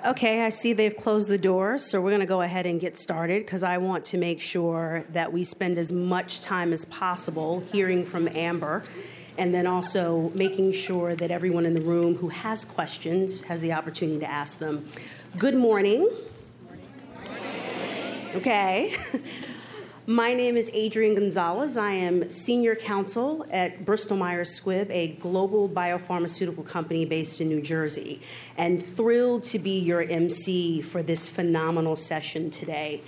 Okay, I see they've closed the doors, so we're going to go ahead and get started because I want to make sure that we spend as much time as possible hearing from Amber and then also making sure that everyone in the room who has questions has the opportunity to ask them. Good morning. Okay. My name is Adrienne Gonzalez. I am Senior Counsel at Bristol Myers Squibb, a global biopharmaceutical company based in New Jersey, and thrilled to be your MC for this phenomenal session today.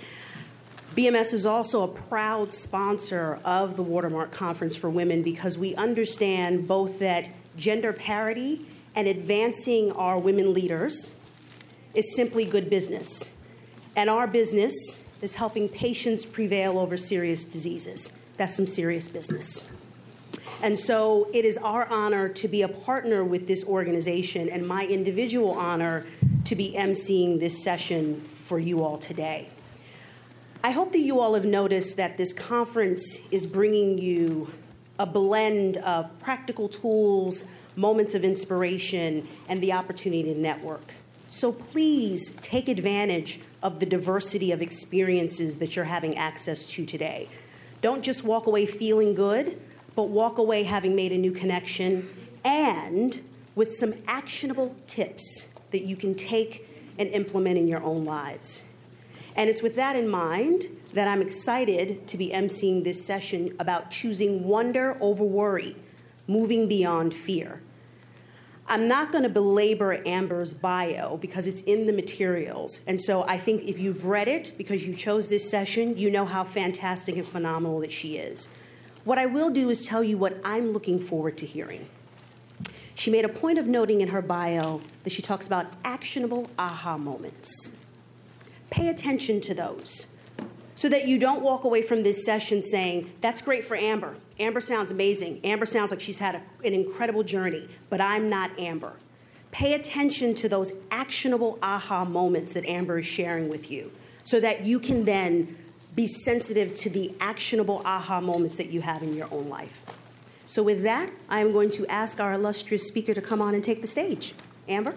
BMS is also a proud sponsor of the Watermark Conference for Women because we understand both that gender parity and advancing our women leaders is simply good business. And our business is helping patients prevail over serious diseases. That's some serious business. And so it is our honor to be a partner with this organization and my individual honor to be emceeing this session for you all today. I hope that you all have noticed that this conference is bringing you a blend of practical tools, moments of inspiration, and the opportunity to network. So please take advantage of the diversity of experiences that you're having access to today. Don't just walk away feeling good, but walk away having made a new connection and with some actionable tips that you can take and implement in your own lives. And it's with that in mind that I'm excited to be emceeing this session about choosing wonder over worry, moving beyond fear. I'm not going to belabor Amber's bio because it's in the materials. And so I think if you've read it because you chose this session, you know how fantastic and phenomenal that she is. What I will do is tell you what I'm looking forward to hearing. She made a point of noting in her bio that she talks about actionable aha moments. Pay attention to those so that you don't walk away from this session saying, that's great for Amber. Amber sounds amazing. Amber sounds like she's had an incredible journey, but I'm not Amber. Pay attention to those actionable aha moments that Amber is sharing with you so that you can then be sensitive to the actionable aha moments that you have in your own life. So with that, I am going to ask our illustrious speaker to come on and take the stage. Amber?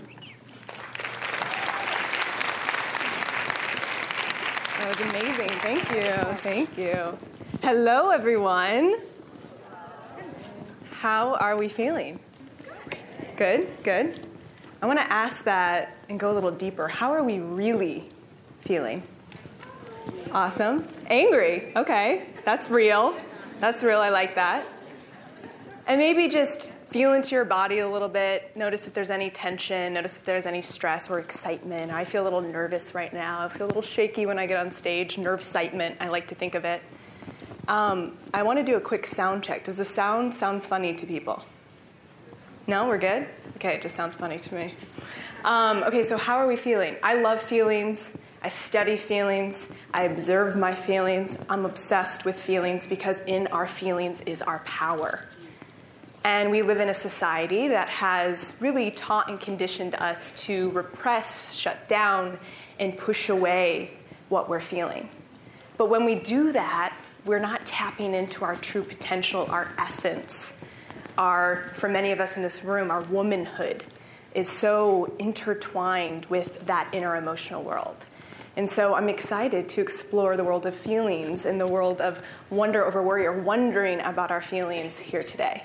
That was amazing. Thank you. Thank you. Hello, everyone. How are we feeling? Good, good. I want to ask that and go a little deeper. How are we really feeling? Awesome. Angry. Okay, that's real. That's real. I like that. And maybe just feel into your body a little bit. Notice if there's any tension. Notice if there's any stress or excitement. I feel a little nervous right now. I feel a little shaky when I get on stage. Nerve-citement, I like to think of it. I want to do a quick sound check. Does the sound funny to people? No, we're good? Okay, it just sounds funny to me. Okay, so how are we feeling? I love feelings. I study feelings. I observe my feelings. I'm obsessed with feelings because in our feelings is our power. And we live in a society that has really taught and conditioned us to repress, shut down, and push away what we're feeling. But when we do that, we're not tapping into our true potential, our essence. For many of us in this room, our womanhood is so intertwined with that inner emotional world. And so I'm excited to explore the world of feelings and the world of wonder over worry or wondering about our feelings here today.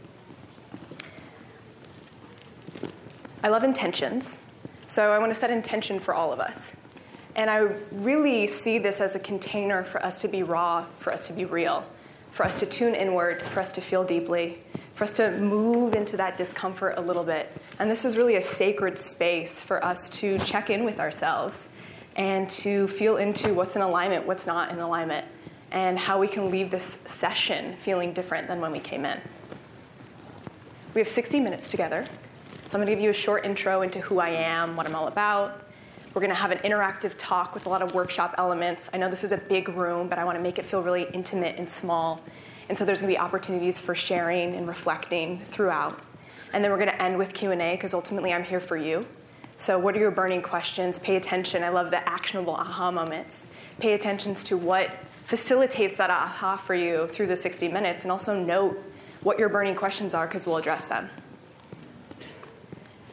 I love intentions, so I want to set intention for all of us. And I really see this as a container for us to be raw, for us to be real, for us to tune inward, for us to feel deeply, for us to move into that discomfort a little bit. And this is really a sacred space for us to check in with ourselves and to feel into what's in alignment, what's not in alignment, and how we can leave this session feeling different than when we came in. We have 60 minutes together. So I'm going to give you a short intro into who I am, what I'm all about. We're going to have an interactive talk with a lot of workshop elements. I know this is a big room, but I want to make it feel really intimate and small. And so there's going to be opportunities for sharing and reflecting throughout. And then we're going to end with Q&A, because ultimately I'm here for you. So what are your burning questions? Pay attention. I love the actionable aha moments. Pay attention to what facilitates that aha for you through the 60 minutes, and also note what your burning questions are, because we'll address them.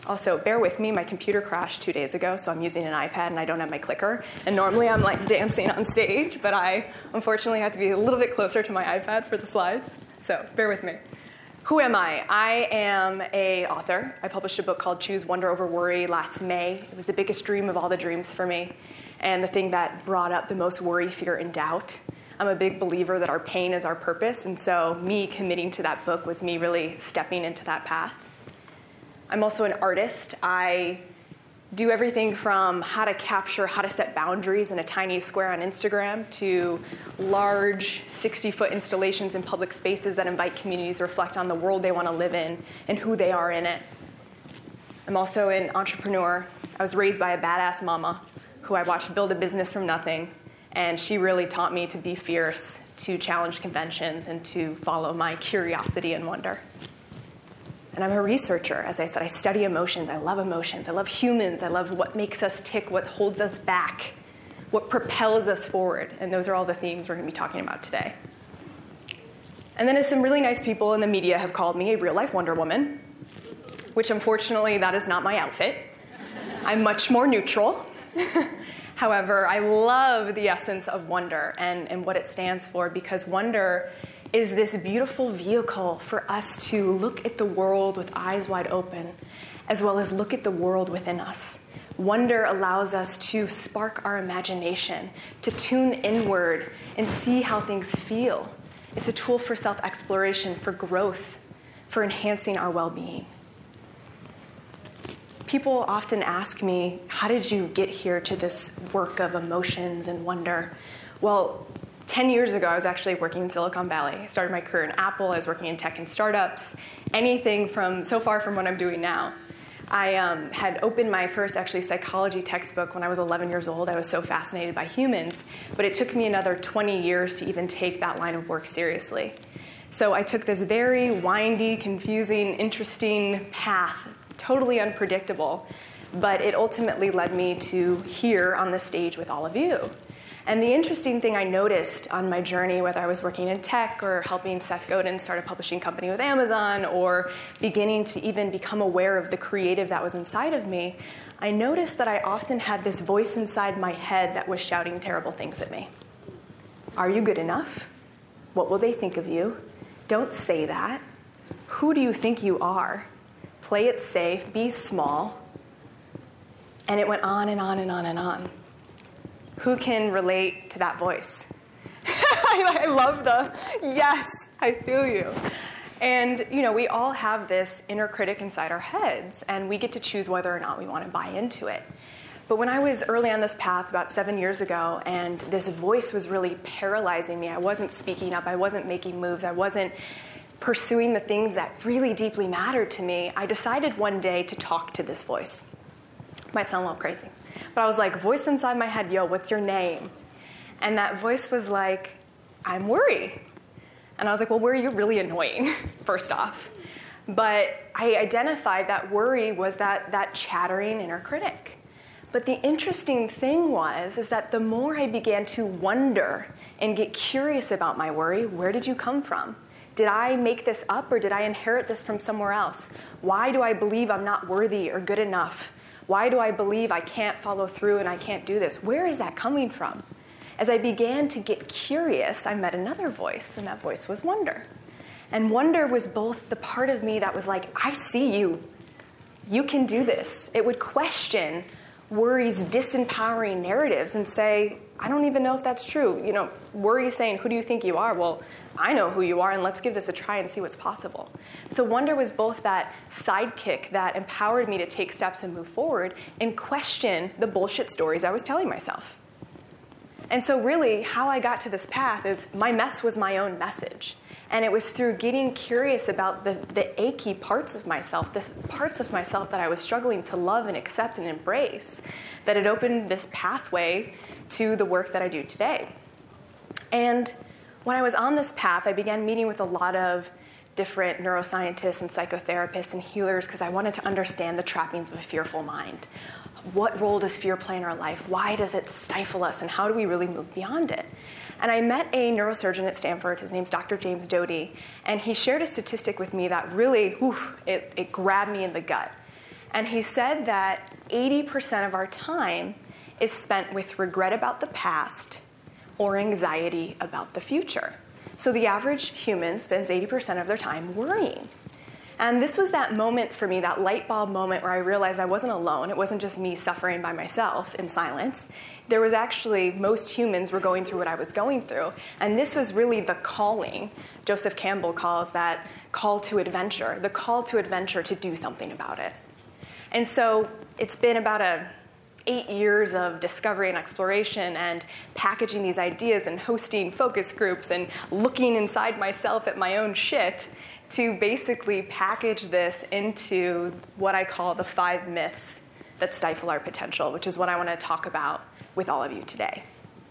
Also, bear with me, my computer crashed 2 days ago, so I'm using an iPad and I don't have my clicker. And normally I'm like dancing on stage, but I unfortunately have to be a little bit closer to my iPad for the slides. So bear with me. Who am I? I am an author. I published a book called Choose Wonder Over Worry last May. It was the biggest dream of all the dreams for me, and the thing that brought up the most worry, fear, and doubt. I'm a big believer that our pain is our purpose, and so me committing to that book was me really stepping into that path. I'm also an artist. I do everything from how to set boundaries in a tiny square on Instagram to large 60-foot installations in public spaces that invite communities to reflect on the world they want to live in and who they are in it. I'm also an entrepreneur. I was raised by a badass mama who I watched build a business from nothing, and she really taught me to be fierce, to challenge conventions, and to follow my curiosity and wonder. And I'm a researcher. As I said, I study emotions. I love emotions. I love humans. I love what makes us tick, what holds us back, what propels us forward. And those are all the themes we're going to be talking about today. And then as some really nice people in the media have called me a real-life Wonder Woman, which unfortunately that is not my outfit. I'm much more neutral. However, I love the essence of wonder and what it stands for, because wonder is this beautiful vehicle for us to look at the world with eyes wide open, as well as look at the world within us. Wonder allows us to spark our imagination, to tune inward and see how things feel. It's a tool for self-exploration, for growth, for enhancing our well-being. People often ask me, how did you get here to this work of emotions and wonder? Well, 10 years ago, I was actually working in Silicon Valley. I started my career in Apple. I was working in tech and startups. Anything so far from what I'm doing now. I had opened my first psychology textbook when I was 11 years old. I was so fascinated by humans. But it took me another 20 years to even take that line of work seriously. So I took this very windy, confusing, interesting path, totally unpredictable. But it ultimately led me to here on the stage with all of you. And the interesting thing I noticed on my journey, whether I was working in tech or helping Seth Godin start a publishing company with Amazon or beginning to even become aware of the creative that was inside of me, I noticed that I often had this voice inside my head that was shouting terrible things at me. Are you good enough? What will they think of you? Don't say that. Who do you think you are? Play it safe, be small. And it went on and on and on and on. Who can relate to that voice? I love yes, I feel you. And, we all have this inner critic inside our heads, and we get to choose whether or not we want to buy into it. But when I was early on this path about 7 years ago, and this voice was really paralyzing me, I wasn't speaking up, I wasn't making moves, I wasn't pursuing the things that really deeply mattered to me, I decided one day to talk to this voice. Might sound a little crazy. But I was like, voice inside my head, yo, what's your name? And that voice was like, I'm Worry. And I was like, well, Worry, you're really annoying, first off. But I identified that Worry was that chattering inner critic. But the interesting thing is that the more I began to wonder and get curious about my worry, where did you come from? Did I make this up, or did I inherit this from somewhere else? Why do I believe I'm not worthy or good enough? Why do I believe I can't follow through and I can't do this? Where is that coming from? As I began to get curious, I met another voice, and that voice was wonder. And wonder was both the part of me that was like, I see you. You can do this. It would question worry's disempowering narratives and say, I don't even know if that's true. Worry is saying, who do you think you are? Well, I know who you are, and let's give this a try and see what's possible. So wonder was both that sidekick that empowered me to take steps and move forward and question the bullshit stories I was telling myself. And so really, how I got to this path is my mess was my own message. And it was through getting curious about the achy parts of myself, the parts of myself that I was struggling to love and accept and embrace, that it opened this pathway to the work that I do today. And when I was on this path, I began meeting with a lot of different neuroscientists and psychotherapists and healers because I wanted to understand the trappings of a fearful mind. What role does fear play in our life? Why does it stifle us? And how do we really move beyond it? And I met a neurosurgeon at Stanford. His name's Dr. James Doty. And he shared a statistic with me that really, it grabbed me in the gut. And he said that 80% of our time is spent with regret about the past or anxiety about the future. So the average human spends 80% of their time worrying. And this was that moment for me, that light bulb moment where I realized I wasn't alone. It wasn't just me suffering by myself in silence. There was actually, most humans were going through what I was going through. And this was really the calling. Joseph Campbell calls that call to adventure, the call to adventure to do something about it. And so it's been about 8 years of discovery and exploration and packaging these ideas and hosting focus groups and looking inside myself at my own shit to basically package this into what I call the 5 myths that stifle our potential, which is what I want to talk about with all of you today.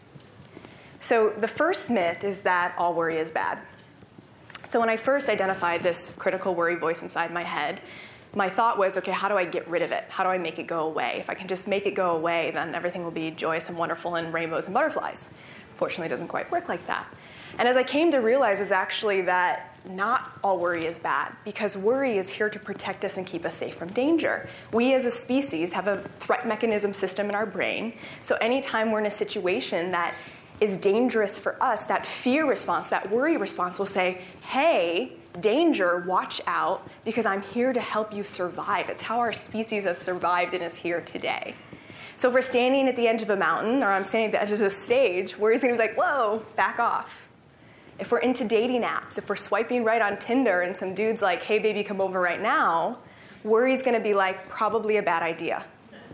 So the first myth is that all worry is bad. So when I first identified this critical worry voice inside my head, my thought was, okay, how do I get rid of it? How do I make it go away? If I can just make it go away, then everything will be joyous and wonderful and rainbows and butterflies. Fortunately, it doesn't quite work like that. And as I came to realize is actually that not all worry is bad, because worry is here to protect us and keep us safe from danger. We as a species have a threat mechanism system in our brain, so anytime we're in a situation that is dangerous for us, that fear response, that worry response will say, hey, danger, watch out, because I'm here to help you survive. It's how our species has survived and is here today. So if we're standing at the edge of a mountain, or I'm standing at the edge of a stage, worry's going to be like, whoa, back off. If we're into dating apps, if we're swiping right on Tinder and some dude's like, hey, baby, come over right now, worry's going to be like, probably a bad idea.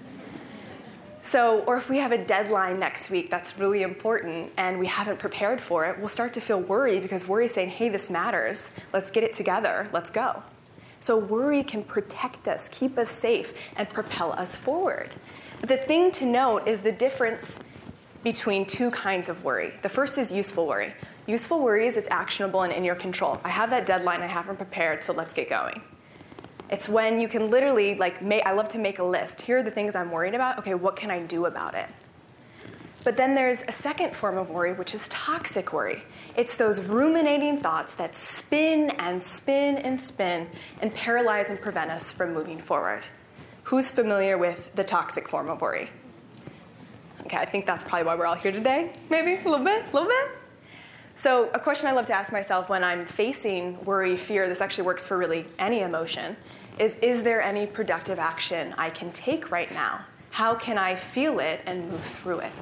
So, or if we have a deadline next week that's really important and we haven't prepared for it, we'll start to feel worry because worry is saying, hey, this matters. Let's get it together. Let's go. So worry can protect us, keep us safe, and propel us forward. But the thing to note is the difference between 2 kinds of worry. The first is useful worry. Useful worry is it's actionable and in your control. I have that deadline, I haven't prepared, so let's get going. It's when you can literally, I love to make a list. Here are the things I'm worried about. Okay, what can I do about it? But then there's a second form of worry, which is toxic worry. It's those ruminating thoughts that spin and spin and spin and paralyze and prevent us from moving forward. Who's familiar with the toxic form of worry? Okay, I think that's probably why we're all here today. Maybe a little bit. So a question I love to ask myself when I'm facing worry, fear, this actually works for really any emotion, is there any productive action I can take right now? How can I feel it and move through it?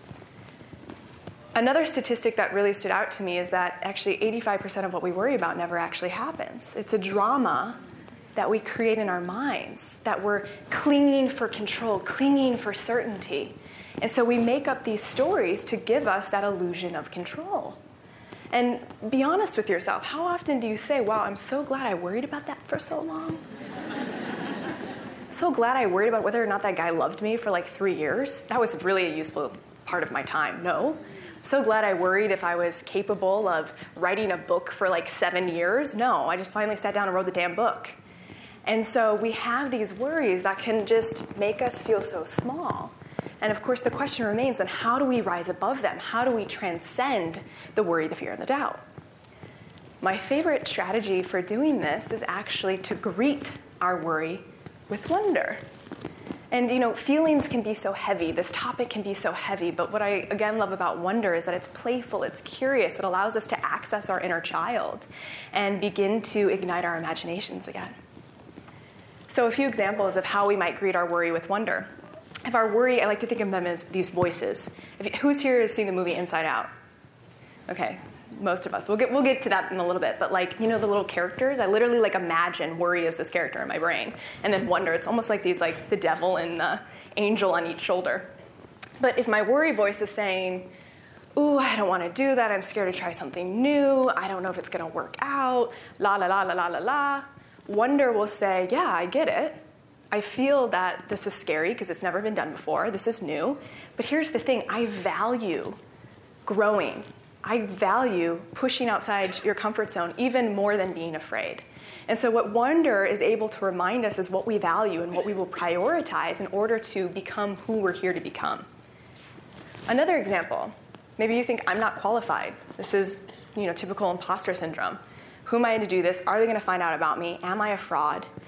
Another statistic that really stood out to me is that actually 85% of what we worry about never actually happens. It's a drama that we create in our minds, that we're clinging for control, clinging for certainty. And so we make up these stories to give us that illusion of control. And be honest with yourself. How often do you say, wow, I'm so glad I worried about that for so long? So glad I worried about whether or not that guy loved me for 3 years. That was really a useful part of my time. No. So glad I worried if I was capable of writing a book for 7 years. No, I just finally sat down and wrote the damn book. And so we have these worries that can just make us feel so small. And of course, the question remains, then how do we rise above them? How do we transcend the worry, the fear, and the doubt? My favorite strategy for doing this is actually to greet our worry with wonder. And, feelings can be so heavy. This topic can be so heavy. But what I, again, love about wonder is that it's playful, it's curious. It allows us to access our inner child and begin to ignite our imaginations again. So a few examples of how we might greet our worry with wonder. If our worry, I like to think of them as these voices. Who's here has seen the movie Inside Out? Okay, most of us. We'll get to that in a little bit. But the little characters, I literally imagine worry as this character in my brain. And then wonder, it's almost like these the devil and the angel on each shoulder. But if my worry voice is saying, ooh, I don't want to do that, I'm scared to try something new, I don't know if it's going to work out, la la la la la la la, wonder will say, yeah, I get it. I feel that this is scary because it's never been done before. This is new. But here's the thing. I value growing. I value pushing outside your comfort zone even more than being afraid. And so what wonder is able to remind us is what we value and what we will prioritize in order to become who we're here to become. Another example. Maybe you think, I'm not qualified. This is, typical imposter syndrome. Who am I to do this? Are they going to find out about me? Am I a fraud?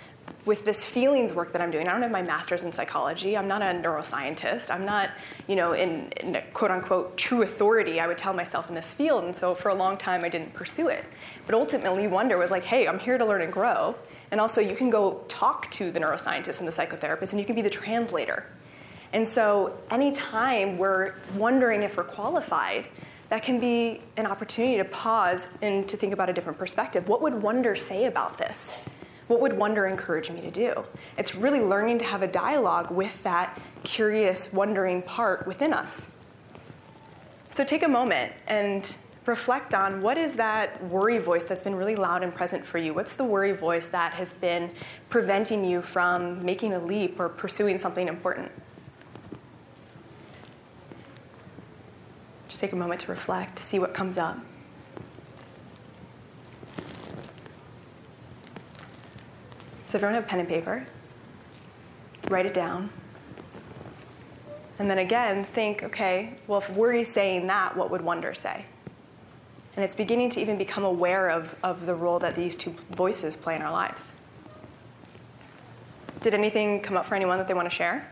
with this feelings work that I'm doing. I don't have my master's in psychology. I'm not a neuroscientist. I'm not, in a quote-unquote true authority, I would tell myself, in this field. And so for a long time, I didn't pursue it. But ultimately, Wonder was like, hey, I'm here to learn and grow. And also, you can go talk to the neuroscientist and the psychotherapist, and you can be the translator. And so anytime we're wondering if we're qualified, that can be an opportunity to pause and to think about a different perspective. What would Wonder say about this? What would Wonder encourage me to do? It's really learning to have a dialogue with that curious, wondering part within us. So take a moment and reflect on, what is that worry voice that's been really loud and present for you? What's the worry voice that has been preventing you from making a leap or pursuing something important? Just take a moment to reflect, to see what comes up. So everyone have pen and paper. Write it down. And then again, think, okay, well, if worry's saying that, what would Wonder say? And it's beginning to even become aware of the role that these two voices play in our lives. Did anything come up for anyone that they want to share?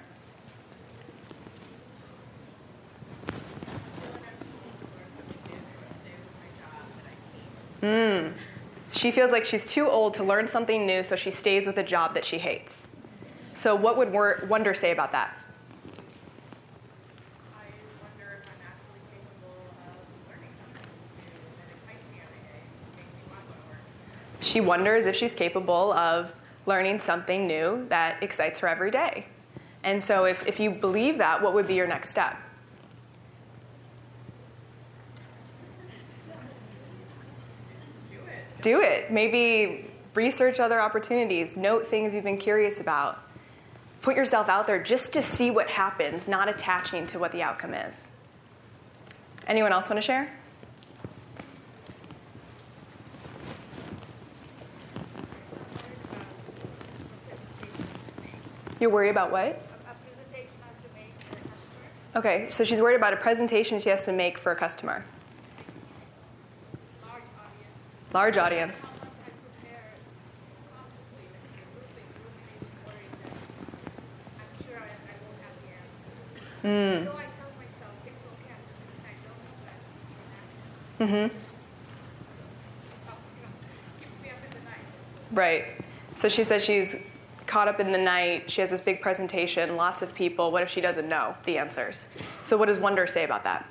She feels like she's too old to learn something new, so she stays with a job that she hates. So what would Wonder say about that? I wonder if I'm actually capable of learning something new that excites me every day, makes me want to go to work. She wonders if she's capable of learning something new that excites her every day. And so if you believe that, what would be your next step? Do it. Maybe research other opportunities. Note things you've been curious about. Put yourself out there just to see what happens, not attaching to what the outcome is. Anyone else want to share? You're worried about what? A presentation I have to make for a customer. Okay, so she's worried about a presentation she has to make for a customer. Large audience. Large audience. How much I prepare constantly, and it's a grouping, worried that I'm sure I won't have the answer. Though I tell myself it's okay, since I don't know that, keeps me up in the night. Right. So she says she's caught up in the night. She has this big presentation, lots of people. What if she doesn't know the answers? So what does Wonder say about that?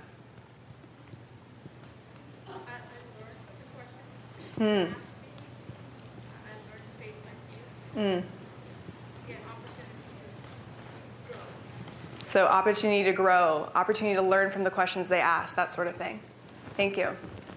I learned the questions. I learned to face my fears. Get opportunity to grow. So opportunity to grow, opportunity to learn from the questions they ask, that sort of thing. Thank you.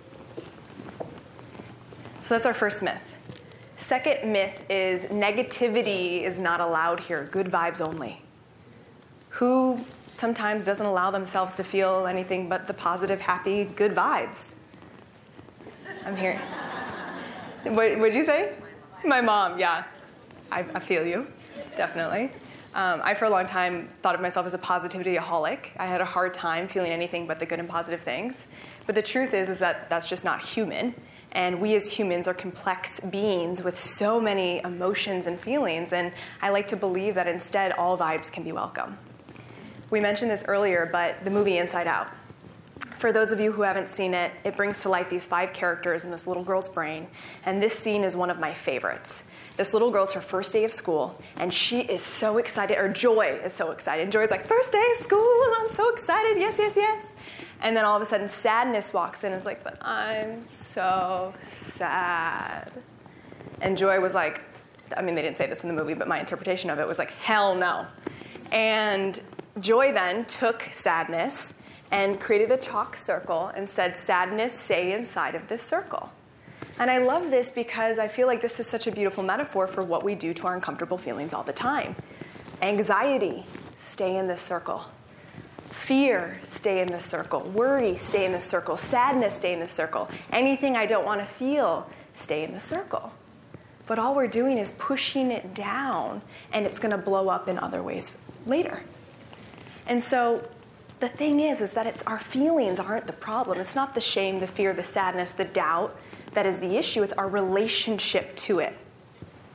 So that's our first myth. Second myth is negativity is not allowed here, good vibes only. Who sometimes doesn't allow themselves to feel anything but the positive, happy, good vibes? I'm here. What did you say? My mom, yeah. I feel you, definitely. I, for a long time, thought of myself as a positivity-aholic. I had a hard time feeling anything but the good and positive things. But the truth is that that's just not human. And we as humans are complex beings with so many emotions and feelings. And I like to believe that instead, all vibes can be welcome. We mentioned this earlier, but the movie Inside Out. For those of you who haven't seen it, it brings to life these 5 characters in this little girl's brain. And this scene is one of my favorites. This little girl, it's her first day of school, and she is so excited, or Joy is so excited. Joy's like, first day of school, I'm so excited, yes, yes, yes. And then all of a sudden, Sadness walks in and is like, but I'm so sad. And Joy was like, I mean, they didn't say this in the movie, but my interpretation of it was like, hell no. And Joy then took Sadness and created a chalk circle and said, Sadness, stay inside of this circle. And I love this because I feel like this is such a beautiful metaphor for what we do to our uncomfortable feelings all the time. Anxiety, stay in this circle. Fear, stay in this circle. Worry, stay in this circle. Sadness, stay in this circle. Anything I don't want to feel, stay in the circle. But all we're doing is pushing it down, and it's going to blow up in other ways later. And so the thing is that it's our feelings aren't the problem. It's not the shame, the fear, the sadness, the doubt that is the issue. It's our relationship to it.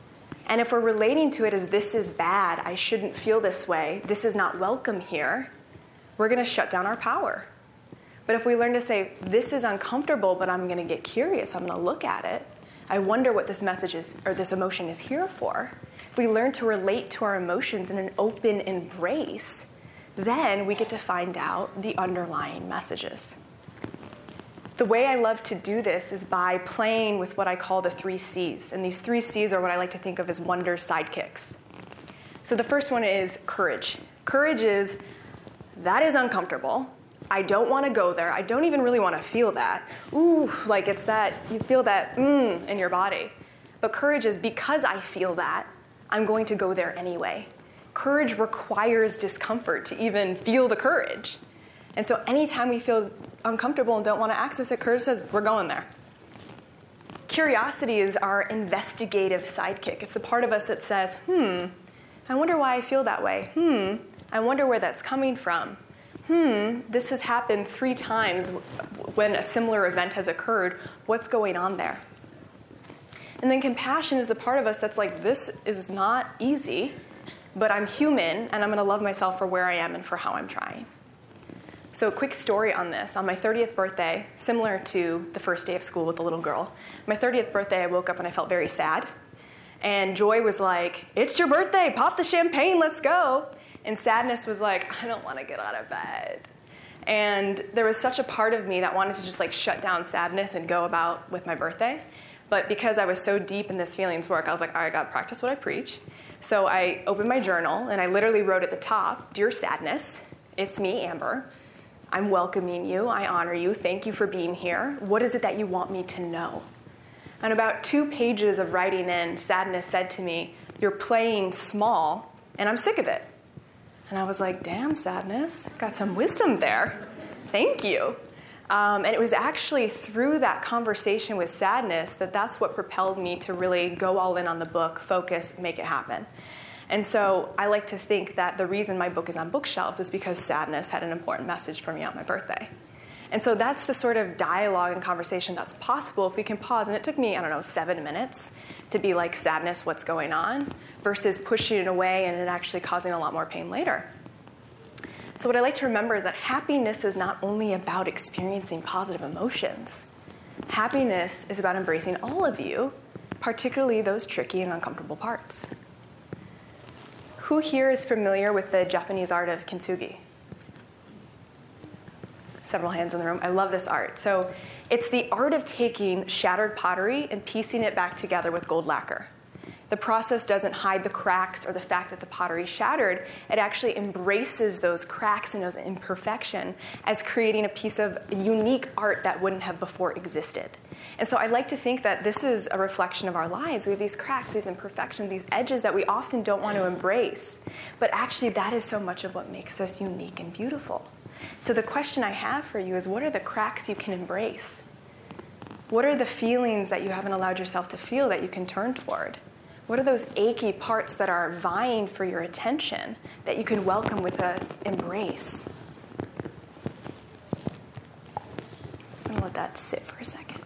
And if we're relating to it as this is bad, I shouldn't feel this way, this is not welcome here, we're going to shut down our power. But if we learn to say, this is uncomfortable, but I'm going to get curious, I'm going to look at it, I wonder what this message is, or this emotion is here for. If we learn to relate to our emotions in an open embrace, then we get to find out the underlying messages. The way I love to do this is by playing with what I call the 3 C's. And these 3 C's are what I like to think of as wonder's sidekicks. So the first one is courage. Courage is, that is uncomfortable. I don't want to go there. I don't even really want to feel that. Ooh, like it's that, you feel that in your body. But courage is, because I feel that, I'm going to go there anyway. Courage requires discomfort to even feel the courage. And so anytime we feel uncomfortable and don't want to access it, courage says, we're going there. Curiosity is our investigative sidekick. It's the part of us that says, I wonder why I feel that way. I wonder where that's coming from. This has happened 3 times when a similar event has occurred. What's going on there? And then compassion is the part of us that's like, this is not easy, but I'm human, and I'm going to love myself for where I am and for how I'm trying. So a quick story on this. On my 30th birthday, similar to the first day of school with the little girl, my 30th birthday, I woke up and I felt very sad. And Joy was like, it's your birthday, pop the champagne, let's go. And sadness was like, I don't want to get out of bed. And there was such a part of me that wanted to just like shut down sadness and go about with my birthday. But because I was so deep in this feelings work, I was like, all right, I got to practice what I preach. So I opened my journal, and I literally wrote at the top, Dear Sadness, it's me, Amber. I'm welcoming you. I honor you. Thank you for being here. What is it that you want me to know? And about 2 pages of writing in, Sadness said to me, you're playing small, and I'm sick of it. And I was like, damn, Sadness, got some wisdom there. Thank you. And it was actually through that conversation with Sadness that's what propelled me to really go all in on the book, focus, make it happen. And so I like to think that the reason my book is on bookshelves is because Sadness had an important message for me on my birthday. And so that's the sort of dialogue and conversation that's possible if we can pause. And it took me, 7 minutes to be like, Sadness, what's going on? Versus pushing it away and it actually causing a lot more pain later. So what I like to remember is that happiness is not only about experiencing positive emotions. Happiness is about embracing all of you, particularly those tricky and uncomfortable parts. Who here is familiar with the Japanese art of kintsugi? Several hands in the room. I love this art. So it's the art of taking shattered pottery and piecing it back together with gold lacquer. The process doesn't hide the cracks or the fact that the pottery shattered. It actually embraces those cracks and those imperfection as creating a piece of unique art that wouldn't have before existed. And so I like to think that this is a reflection of our lives. We have these cracks, these imperfections, these edges that we often don't want to embrace. But actually, that is so much of what makes us unique and beautiful. So the question I have for you is, what are the cracks you can embrace? What are the feelings that you haven't allowed yourself to feel that you can turn toward? What are those achy parts that are vying for your attention that you can welcome with an embrace? I'm going to let that sit for a second.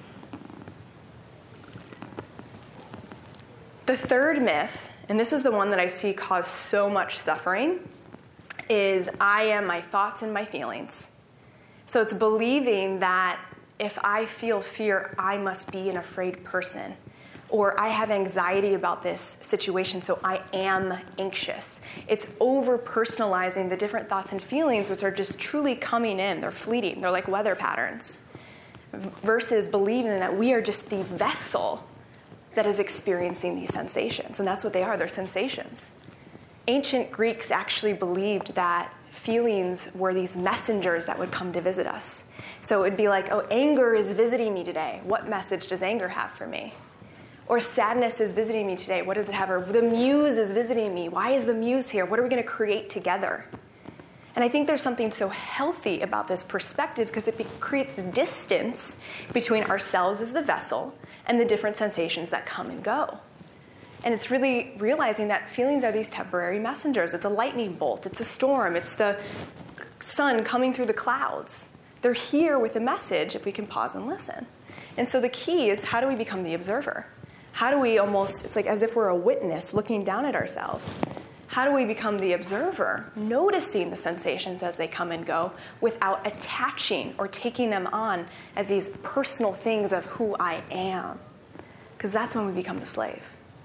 The third myth, and this is the one that I see cause so much suffering, is I am my thoughts and my feelings. So it's believing that if I feel fear, I must be an afraid person. Or I have anxiety about this situation, so I am anxious. It's over-personalizing the different thoughts and feelings, which are just truly coming in. They're fleeting. They're like weather patterns. Versus believing that we are just the vessel that is experiencing these sensations. And that's what they are. They're sensations. Ancient Greeks actually believed that feelings were these messengers that would come to visit us. So it would be like, oh, anger is visiting me today. What message does anger have for me? Or sadness is visiting me today. What does it have? Or the muse is visiting me. Why is the muse here? What are we going to create together? And I think there's something so healthy about this perspective because it creates distance between ourselves as the vessel and the different sensations that come and go. And it's really realizing that feelings are these temporary messengers. It's a lightning bolt. It's a storm. It's the sun coming through the clouds. They're here with a message if we can pause and listen. And so the key is, how do we become the observer? How do we it's like as if we're a witness looking down at ourselves. How do we become the observer, noticing the sensations as they come and go without attaching or taking them on as these personal things of who I am? Because that's when we become the slave.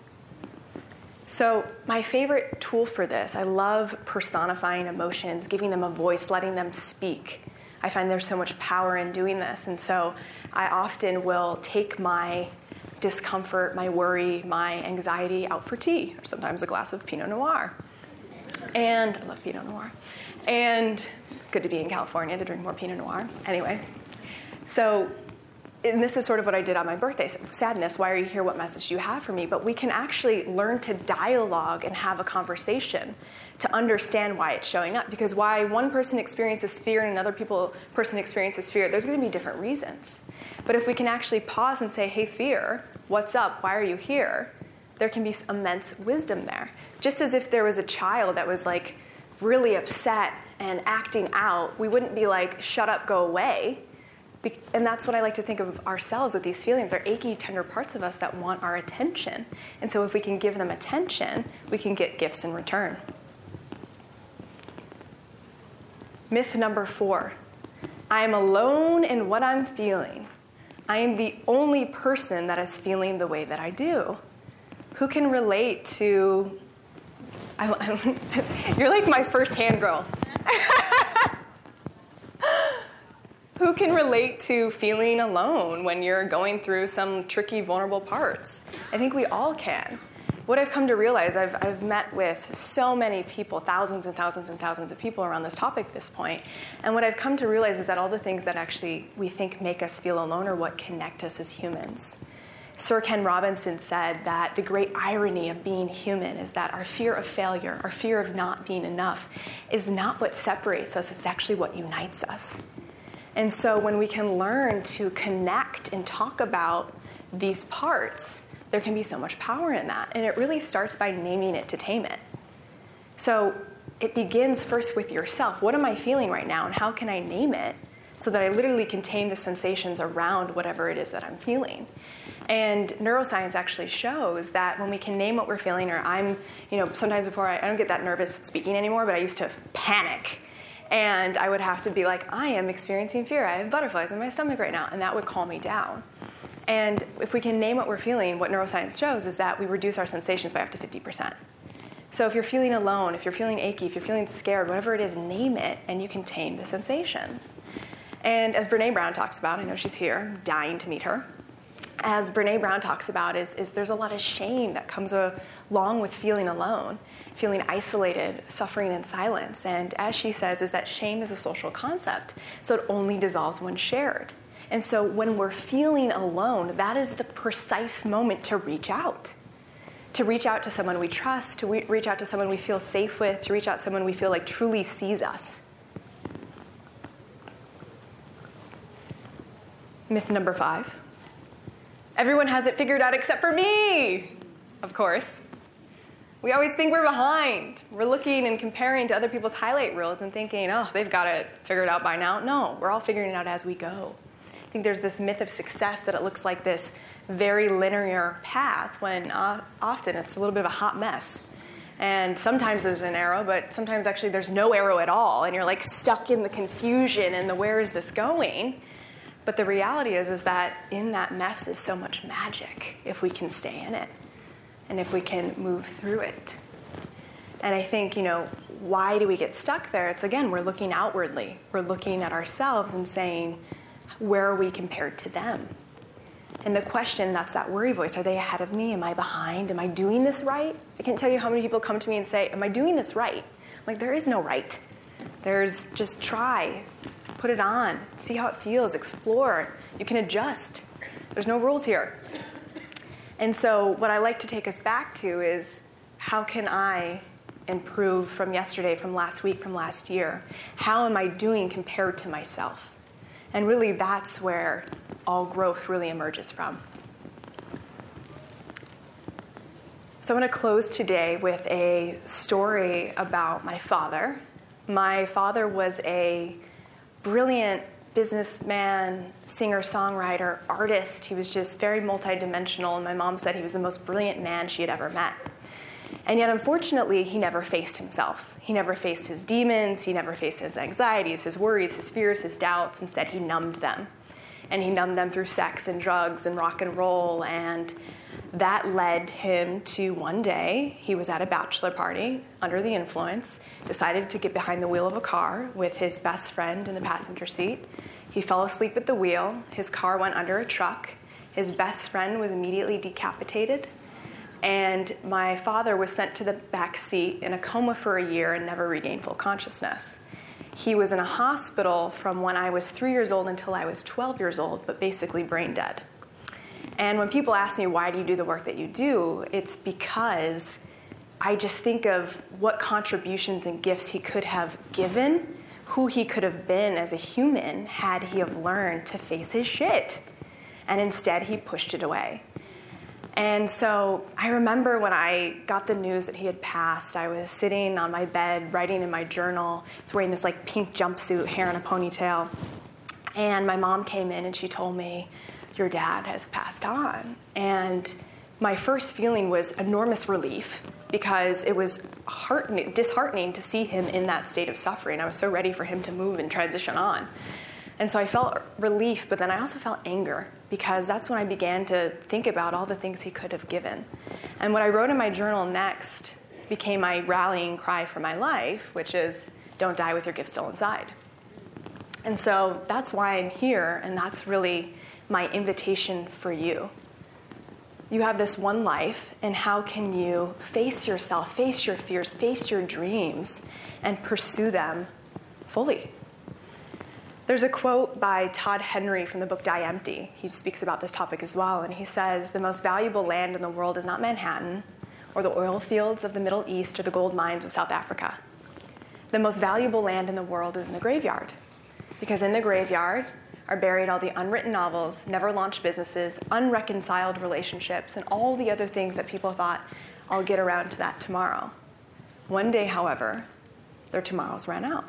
So my favorite tool for this, I love personifying emotions, giving them a voice, letting them speak. I find there's so much power in doing this. And so I often will take my discomfort, my worry, my anxiety out for tea, or sometimes a glass of Pinot Noir. And I love Pinot Noir. And good to be in California to drink more Pinot Noir. Anyway, and this is sort of what I did on my birthday. Sadness, why are you here? What message do you have for me? But we can actually learn to dialogue and have a conversation to understand why it's showing up. Because why one person experiences fear and another person experiences fear, there's going to be different reasons. But if we can actually pause and say, hey, fear, what's up? Why are you here? There can be immense wisdom there. Just as if there was a child that was like really upset and acting out, we wouldn't be like, shut up, go away. And that's what I like to think of ourselves with these feelings. They're achy, tender parts of us that want our attention. And so if we can give them attention, we can get gifts in return. Myth number 4. I am alone in what I'm feeling. I am the only person that is feeling the way that I do. Who can relate to... You're like my first hand girl. Who can relate to feeling alone when you're going through some tricky, vulnerable parts? I think we all can. What I've come to realize, I've met with so many people, thousands and thousands and thousands of people around this topic at this point, and what I've come to realize is that all the things that actually we think make us feel alone are what connect us as humans. Sir Ken Robinson said that the great irony of being human is that our fear of failure, our fear of not being enough, is not what separates us, it's actually what unites us. And so when we can learn to connect and talk about these parts, there can be so much power in that. And it really starts by naming it to tame it. So it begins first with yourself. What am I feeling right now, and how can I name it so that I literally can tame the sensations around whatever it is that I'm feeling? And neuroscience actually shows that when we can name what we're feeling, or sometimes before I don't get that nervous speaking anymore, but I used to panic. And I would have to be like, I am experiencing fear. I have butterflies in my stomach right now. And that would calm me down. And if we can name what we're feeling, what neuroscience shows is that we reduce our sensations by up to 50%. So if you're feeling alone, if you're feeling achy, if you're feeling scared, whatever it is, name it, and you can tame the sensations. And as Brené Brown talks about, I know she's here, I'm dying to meet her. As Brené Brown talks about, is there's a lot of shame that comes along with feeling alone, feeling isolated, suffering in silence. And as she says, is that shame is a social concept, so it only dissolves when shared. And so when we're feeling alone, that is the precise moment to reach out to someone we trust, to reach out to someone we feel safe with, to reach out to someone we feel like truly sees us. Myth number 5. Everyone has it figured out except for me, of course. We always think we're behind. We're looking and comparing to other people's highlight reels and thinking, oh, they've got it figured out by now. No, we're all figuring it out as we go. I think there's this myth of success that it looks like this very linear path when often it's a little bit of a hot mess. And sometimes there's an arrow, but sometimes actually there's no arrow at all. And you're like stuck in the confusion and the where is this going? But the reality is that in that mess is so much magic if we can stay in it and if we can move through it. And I think, why do we get stuck there? It's, again, we're looking outwardly. We're looking at ourselves and saying, where are we compared to them? And the question, that's that worry voice. Are they ahead of me? Am I behind? Am I doing this right? I can't tell you how many people come to me and say, am I doing this right? I'm like, there is no right. There's just try. Put it on. See how it feels. Explore. You can adjust. There's no rules here. And so what I like to take us back to is, how can I improve from yesterday, from last week, from last year? How am I doing compared to myself? And really, that's where all growth really emerges from. So I'm going to close today with a story about my father. My father was a brilliant businessman, singer-songwriter, artist. He was just very multidimensional, and my mom said he was the most brilliant man she had ever met. And yet, unfortunately, he never faced himself. He never faced his demons. He never faced his anxieties, his worries, his fears, his doubts. Instead, he numbed them. And he numbed them through sex and drugs and rock and roll. And that led him to one day, he was at a bachelor party under the influence, decided to get behind the wheel of a car with his best friend in the passenger seat. He fell asleep at the wheel. His car went under a truck. His best friend was immediately decapitated. And my father was sent to the back seat in a coma for a year and never regained full consciousness. He was in a hospital from when I was 3 years old until I was 12 years old, but basically brain dead. And when people ask me, why do you do the work that you do, it's because I just think of what contributions and gifts he could have given, who he could have been as a human had he have learned to face his shit. And instead, he pushed it away. And so I remember when I got the news that he had passed, I was sitting on my bed, writing in my journal. I was wearing this like pink jumpsuit, hair in a ponytail. And my mom came in and she told me, your dad has passed on. And my first feeling was enormous relief because it was disheartening to see him in that state of suffering. I was so ready for him to move and transition on. And so I felt relief, but then I also felt anger because that's when I began to think about all the things he could have given. And what I wrote in my journal next became my rallying cry for my life, which is, don't die with your gift still inside. And so that's why I'm here, and that's really my invitation for you. You have this one life, and how can you face yourself, face your fears, face your dreams, and pursue them fully? There's a quote by Todd Henry from the book Die Empty. He speaks about this topic as well, and he says, the most valuable land in the world is not Manhattan, or the oil fields of the Middle East, or the gold mines of South Africa. The most valuable land in the world is in the graveyard, because in the graveyard are buried all the unwritten novels, never launched businesses, unreconciled relationships, and all the other things that people thought, I'll get around to that tomorrow. One day, however, their tomorrows ran out.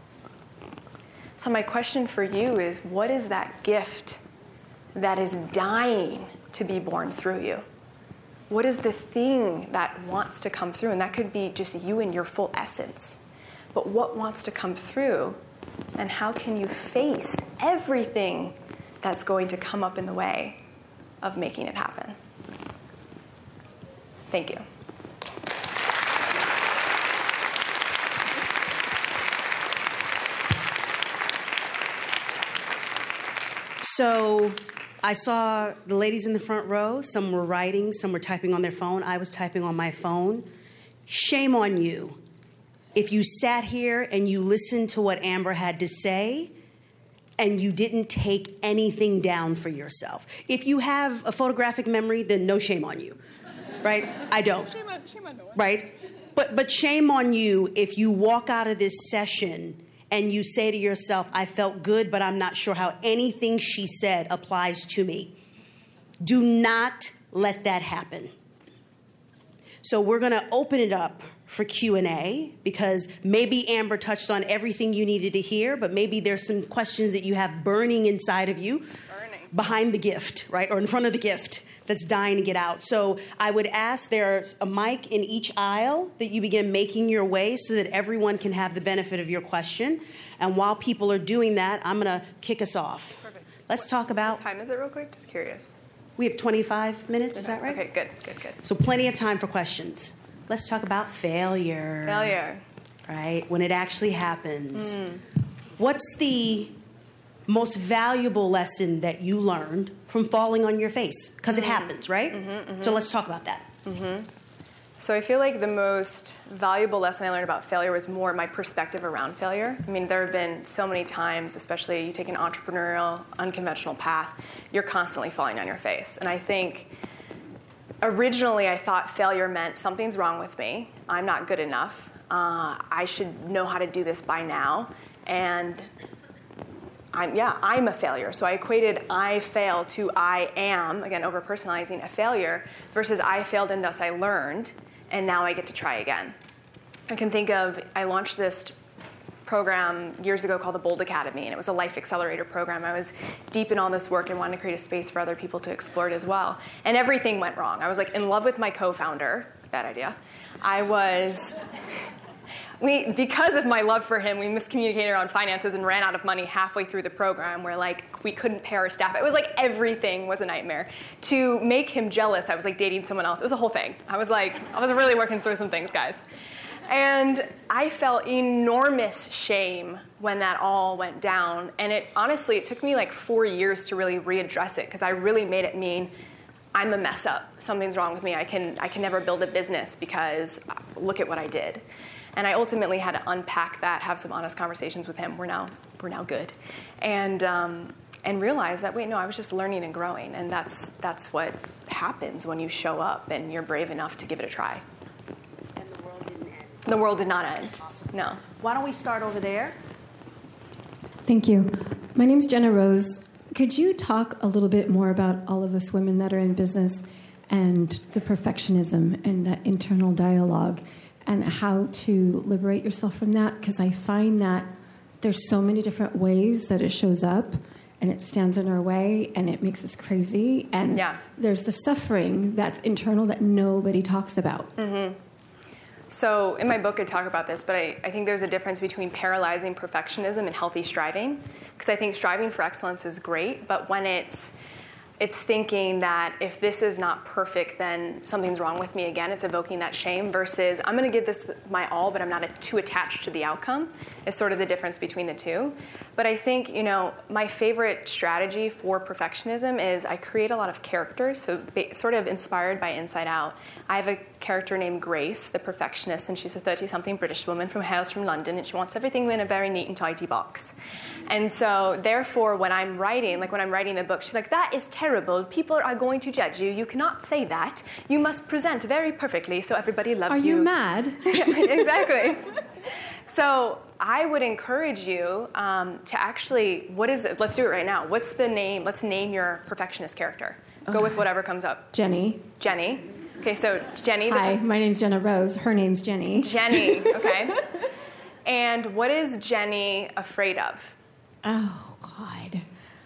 So my question for you is, what is that gift that is dying to be born through you? What is the thing that wants to come through? And that could be just you in your full essence. But what wants to come through? And how can you face everything that's going to come up in the way of making it happen? Thank you. So I saw the ladies in the front row. Some were writing, some were typing on their phone. I was typing on my phone. Shame on you. If you sat here and you listened to what Amber had to say and you didn't take anything down for yourself. If you have a photographic memory, then no shame on you, right? I don't. Shame on no one. Right? But shame on you if you walk out of this session and you say to yourself, I felt good, but I'm not sure how anything she said applies to me. Do not let that happen. So we're going to open it up for Q&A because maybe Amber touched on everything you needed to hear, but maybe there's some questions that you have burning inside of you, behind the gift, right, or in front of the gift that's dying to get out. So I would ask, there's a mic in each aisle that you begin making your way so that everyone can have the benefit of your question. And while people are doing that, I'm going to kick us off. Perfect. Let's talk about... What time is it real quick? Just curious. We have 25 minutes, is that right? Okay, good. So plenty of time for questions. Let's talk about failure. Failure. Right? When it actually happens. What's the most valuable lesson that you learned from falling on your face? Because it happens, right? So let's talk about that. So I feel like the most valuable lesson I learned about failure was more my perspective around failure. I mean, there have been so many times, especially you take an entrepreneurial, unconventional path, you're constantly falling on your face. And I think originally I thought failure meant something's wrong with me, I'm not good enough, I should know how to do this by now, and I'm a failure. So I equated I fail to I am, again, over-personalizing a failure, versus I failed and thus I learned, and now I get to try again. I can think of, I launched this program years ago called the Bold Academy, and it was a life accelerator program. I was deep in all this work and wanted to create a space for other people to explore it as well. And everything went wrong. I was like in love with my co-founder. Bad idea. Because of my love for him, we miscommunicated on finances and ran out of money halfway through the program where like we couldn't pay our staff. It was like everything was a nightmare. To make him jealous, I was like dating someone else. It was a whole thing. I was really working through some things, guys. And I felt enormous shame when that all went down. And it took me like 4 years to really readdress it because I really made it mean I'm a mess up. Something's wrong with me. I can never build a business because look at what I did. And I ultimately had to unpack that, have some honest conversations with him. We're now good, and realize that wait, no, I was just learning and growing, and that's what happens when you show up and you're brave enough to give it a try. And the world didn't end. The world did not end. Awesome. No. Why don't we start over there? Thank you. My name's Jenna Rose. Could you talk a little bit more about all of us women that are in business and the perfectionism and that internal dialogue and how to liberate yourself from that? Because I find that there's so many different ways that it shows up and it stands in our way and it makes us crazy. And there's the suffering that's internal that nobody talks about. Mm-hmm. So in my book, I talk about this, but I think there's a difference between paralyzing perfectionism and healthy striving. Because I think striving for excellence is great, but when it's thinking that if this is not perfect, then something's wrong with me again. It's evoking that shame versus I'm going to give this my all, but I'm not too attached to the outcome is sort of the difference between the two. But I think, my favorite strategy for perfectionism is I create a lot of characters, so sort of inspired by Inside Out. I have a character named Grace, the perfectionist, and she's a 30-something British woman who hails from London, and she wants everything in a very neat and tidy box. And so, therefore, when I'm writing the book, she's like, that is terrible. People are going to judge you. You cannot say that. You must present very perfectly so everybody loves you. Are you mad? Yeah, exactly. So I would encourage you to actually, let's do it right now. What's the name? Let's name your perfectionist character. Go with whatever comes up. Jenny. Okay, so Jenny. Hi, my name's Jenna Rose. Her name's Jenny. Jenny, okay. And what is Jenny afraid of? Oh, God.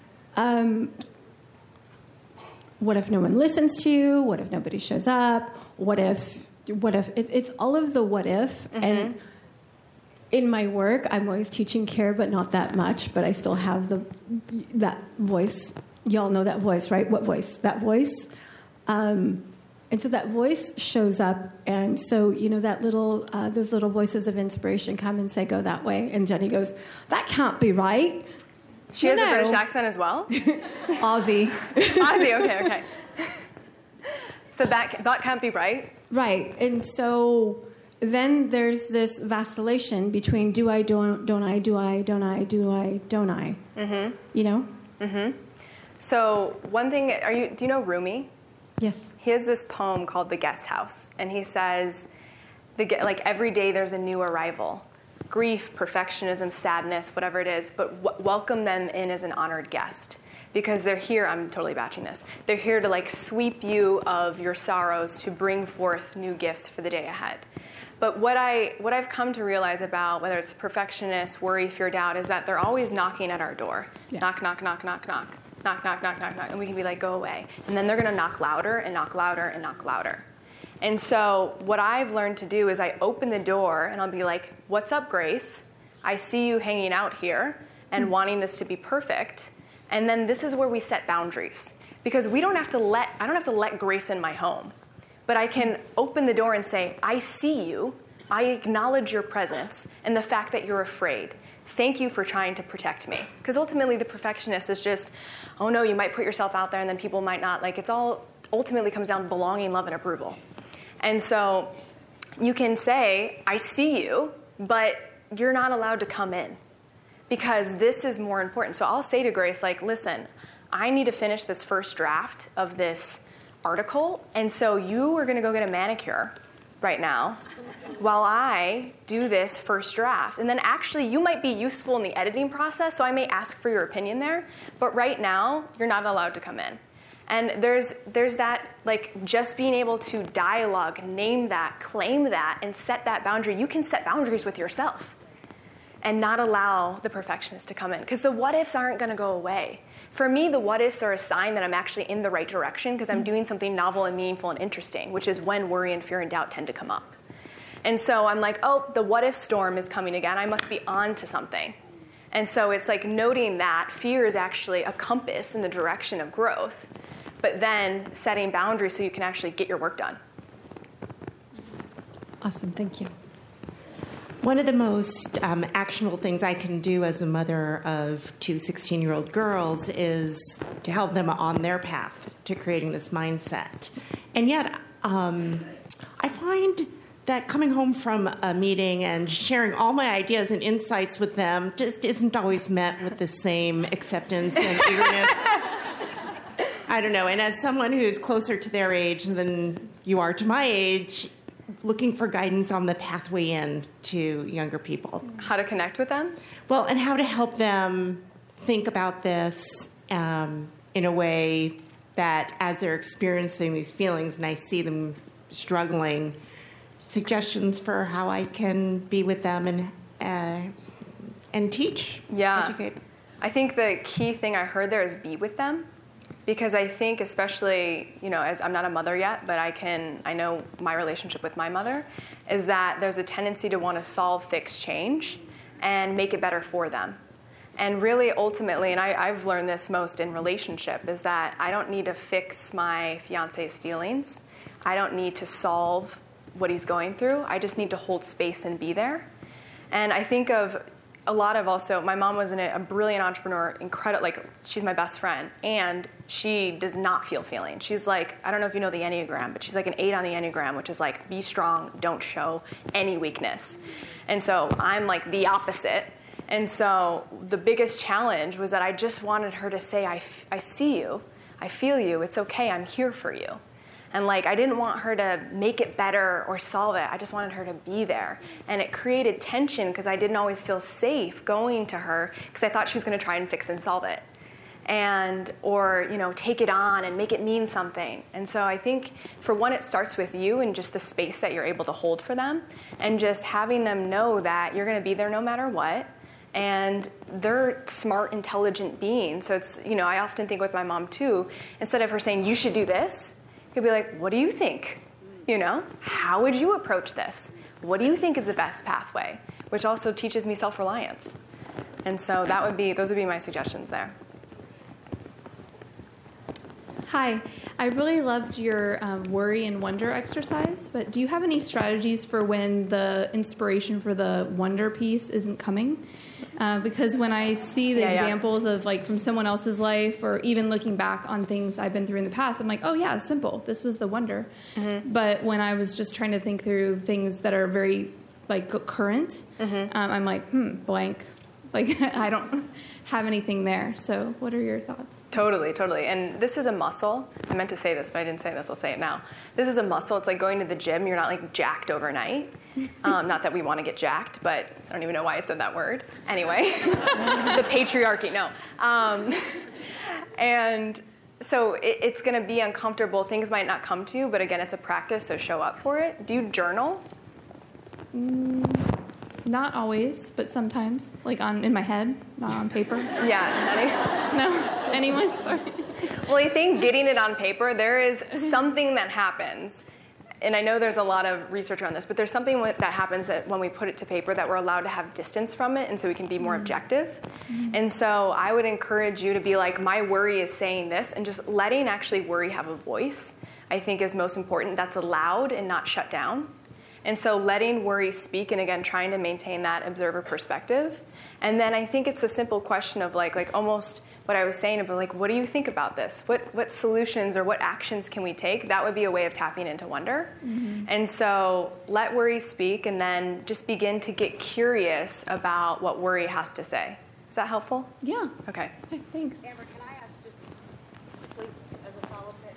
What if no one listens to you? What if nobody shows up? What if it's all of the what if. Mm-hmm. And in my work, I'm always teaching care, but not that much, but I still have that voice. Y'all know that voice, right? What voice? That voice. And so that voice shows up, and so that those little voices of inspiration come and say, "Go that way." And Jenny goes, "That can't be right." She has a British accent as well. Aussie. Aussie. Okay. So that can't be right. Right, and so then there's this vacillation between do I, don't I, do I, don't I, do I, don't I. Mm-hmm. Mm-hmm. So one thing, do you know Rumi? Yes. He has this poem called The Guest House, and he says, every day there's a new arrival. Grief, perfectionism, sadness, whatever it is, but welcome them in as an honored guest. Because they're here, I'm totally batching this, they're here to sweep you of your sorrows to bring forth new gifts for the day ahead. But what I've come to realize about whether it's perfectionist, worry, fear, doubt, is that they're always knocking at our door. Yeah. Knock, knock, knock, knock, knock. Knock, knock, knock, knock, knock. And we can be like, go away. And then they're going to knock louder and knock louder and knock louder. And so what I've learned to do is I open the door and I'll be like, what's up, Grace? I see you hanging out here and wanting this to be perfect. And then this is where we set boundaries. Because I don't have to let Grace in my home. But I can open the door and say, I see you. I acknowledge your presence and the fact that you're afraid. Thank you for trying to protect me. Because ultimately the perfectionist is just, oh no, you might put yourself out there and then people might not. It's all ultimately comes down to belonging, love, and approval. And so you can say, I see you, but you're not allowed to come in. Because this is more important. So I'll say to Grace, listen, I need to finish this first draft of this article. And so you are going to go get a manicure right now while I do this first draft. And then actually you might be useful in the editing process, so I may ask for your opinion there. But right now, you're not allowed to come in. And there's that, just being able to dialogue, name that, claim that, and set that boundary. You can set boundaries with yourself. and not allow the perfectionist to come in. Because the what ifs aren't going to go away. For me, the what ifs are a sign that I'm actually in the right direction because I'm doing something novel and meaningful and interesting, which is when worry and fear and doubt tend to come up. And so I'm like, oh, the what if storm is coming again. I must be on to something. And so it's like noting that fear is actually a compass in the direction of growth, but then setting boundaries so you can actually get your work done. Awesome, thank you. One of the most actionable things I can do as a mother of two 16-year-old girls is to help them on their path to creating this mindset. And yet, I find that coming home from a meeting and sharing all my ideas and insights with them just isn't always met with the same acceptance and eagerness. I don't know. And as someone who's closer to their age than you are to my age, looking for guidance on the pathway in to younger people. How to connect with them? Well, and how to help them think about this in a way that as they're experiencing these feelings and I see them struggling, suggestions for how I can be with them and teach, educate. I think the key thing I heard there is be with them. Because I think especially, as I'm not a mother yet, but I know my relationship with my mother, is that there's a tendency to want to solve, fix, change, and make it better for them. And really, ultimately, and I've learned this most in relationship, is that I don't need to fix my fiance's feelings. I don't need to solve what he's going through. I just need to hold space and be there. And I think of a lot of also, my mom was a brilliant entrepreneur, she's my best friend, and she does not feel feelings. She's like, I don't know if you know the Enneagram, but she's like an 8 on the Enneagram, which is like, be strong, don't show any weakness. And so I'm like the opposite. And so the biggest challenge was that I just wanted her to say, I see you, I feel you, it's okay, I'm here for you. And I didn't want her to make it better or solve it. I just wanted her to be there. And it created tension because I didn't always feel safe going to her because I thought she was going to try and fix and solve it. Or take it on and make it mean something. And so I think, for one, it starts with you and just the space that you're able to hold for them and just having them know that you're going to be there no matter what. And they're smart, intelligent beings. So it's, I often think with my mom, too, instead of her saying, you should do this, you'll be like, what do you think? How would you approach this? What do you think is the best pathway? Which also teaches me self-reliance. And so those would be my suggestions there. Hi, I really loved your worry and wonder exercise, but do you have any strategies for when the inspiration for the wonder piece isn't coming? Because when I see the examples of from someone else's life or even looking back on things I've been through in the past, I'm like, oh yeah, simple. This was the wonder. Mm-hmm. But when I was just trying to think through things that are very current, I'm like, blank. I don't have anything there. So what are your thoughts? Totally. And this is a muscle. I meant to say this, but I didn't say this. I'll say it now. This is a muscle. It's like going to the gym. You're not jacked overnight. Not that we want to get jacked, but I don't even know why I said that word. Anyway, the patriarchy, no. And so it's going to be uncomfortable. Things might not come to you, but again, it's a practice, so show up for it. Do you journal? Not always, but sometimes, in my head, not on paper. Yeah. No, anyone? Sorry. Well, I think getting it on paper, there is something that happens, and I know there's a lot of research around this, but there's something that happens that when we put it to paper that we're allowed to have distance from it, and so we can be more objective. Mm-hmm. And so I would encourage you to be like, my worry is saying this, and just letting actually worry have a voice, I think is most important. That's allowed and not shut down. And so letting worry speak, and again, trying to maintain that observer perspective. And then I think it's a simple question of almost what I was saying about what do you think about this? What solutions or what actions can we take? That would be a way of tapping into wonder. Mm-hmm. And so let worry speak, and then just begin to get curious about what worry has to say. Is that helpful? Yeah. Okay, thanks. Amber, can I ask just quickly as a follow-up to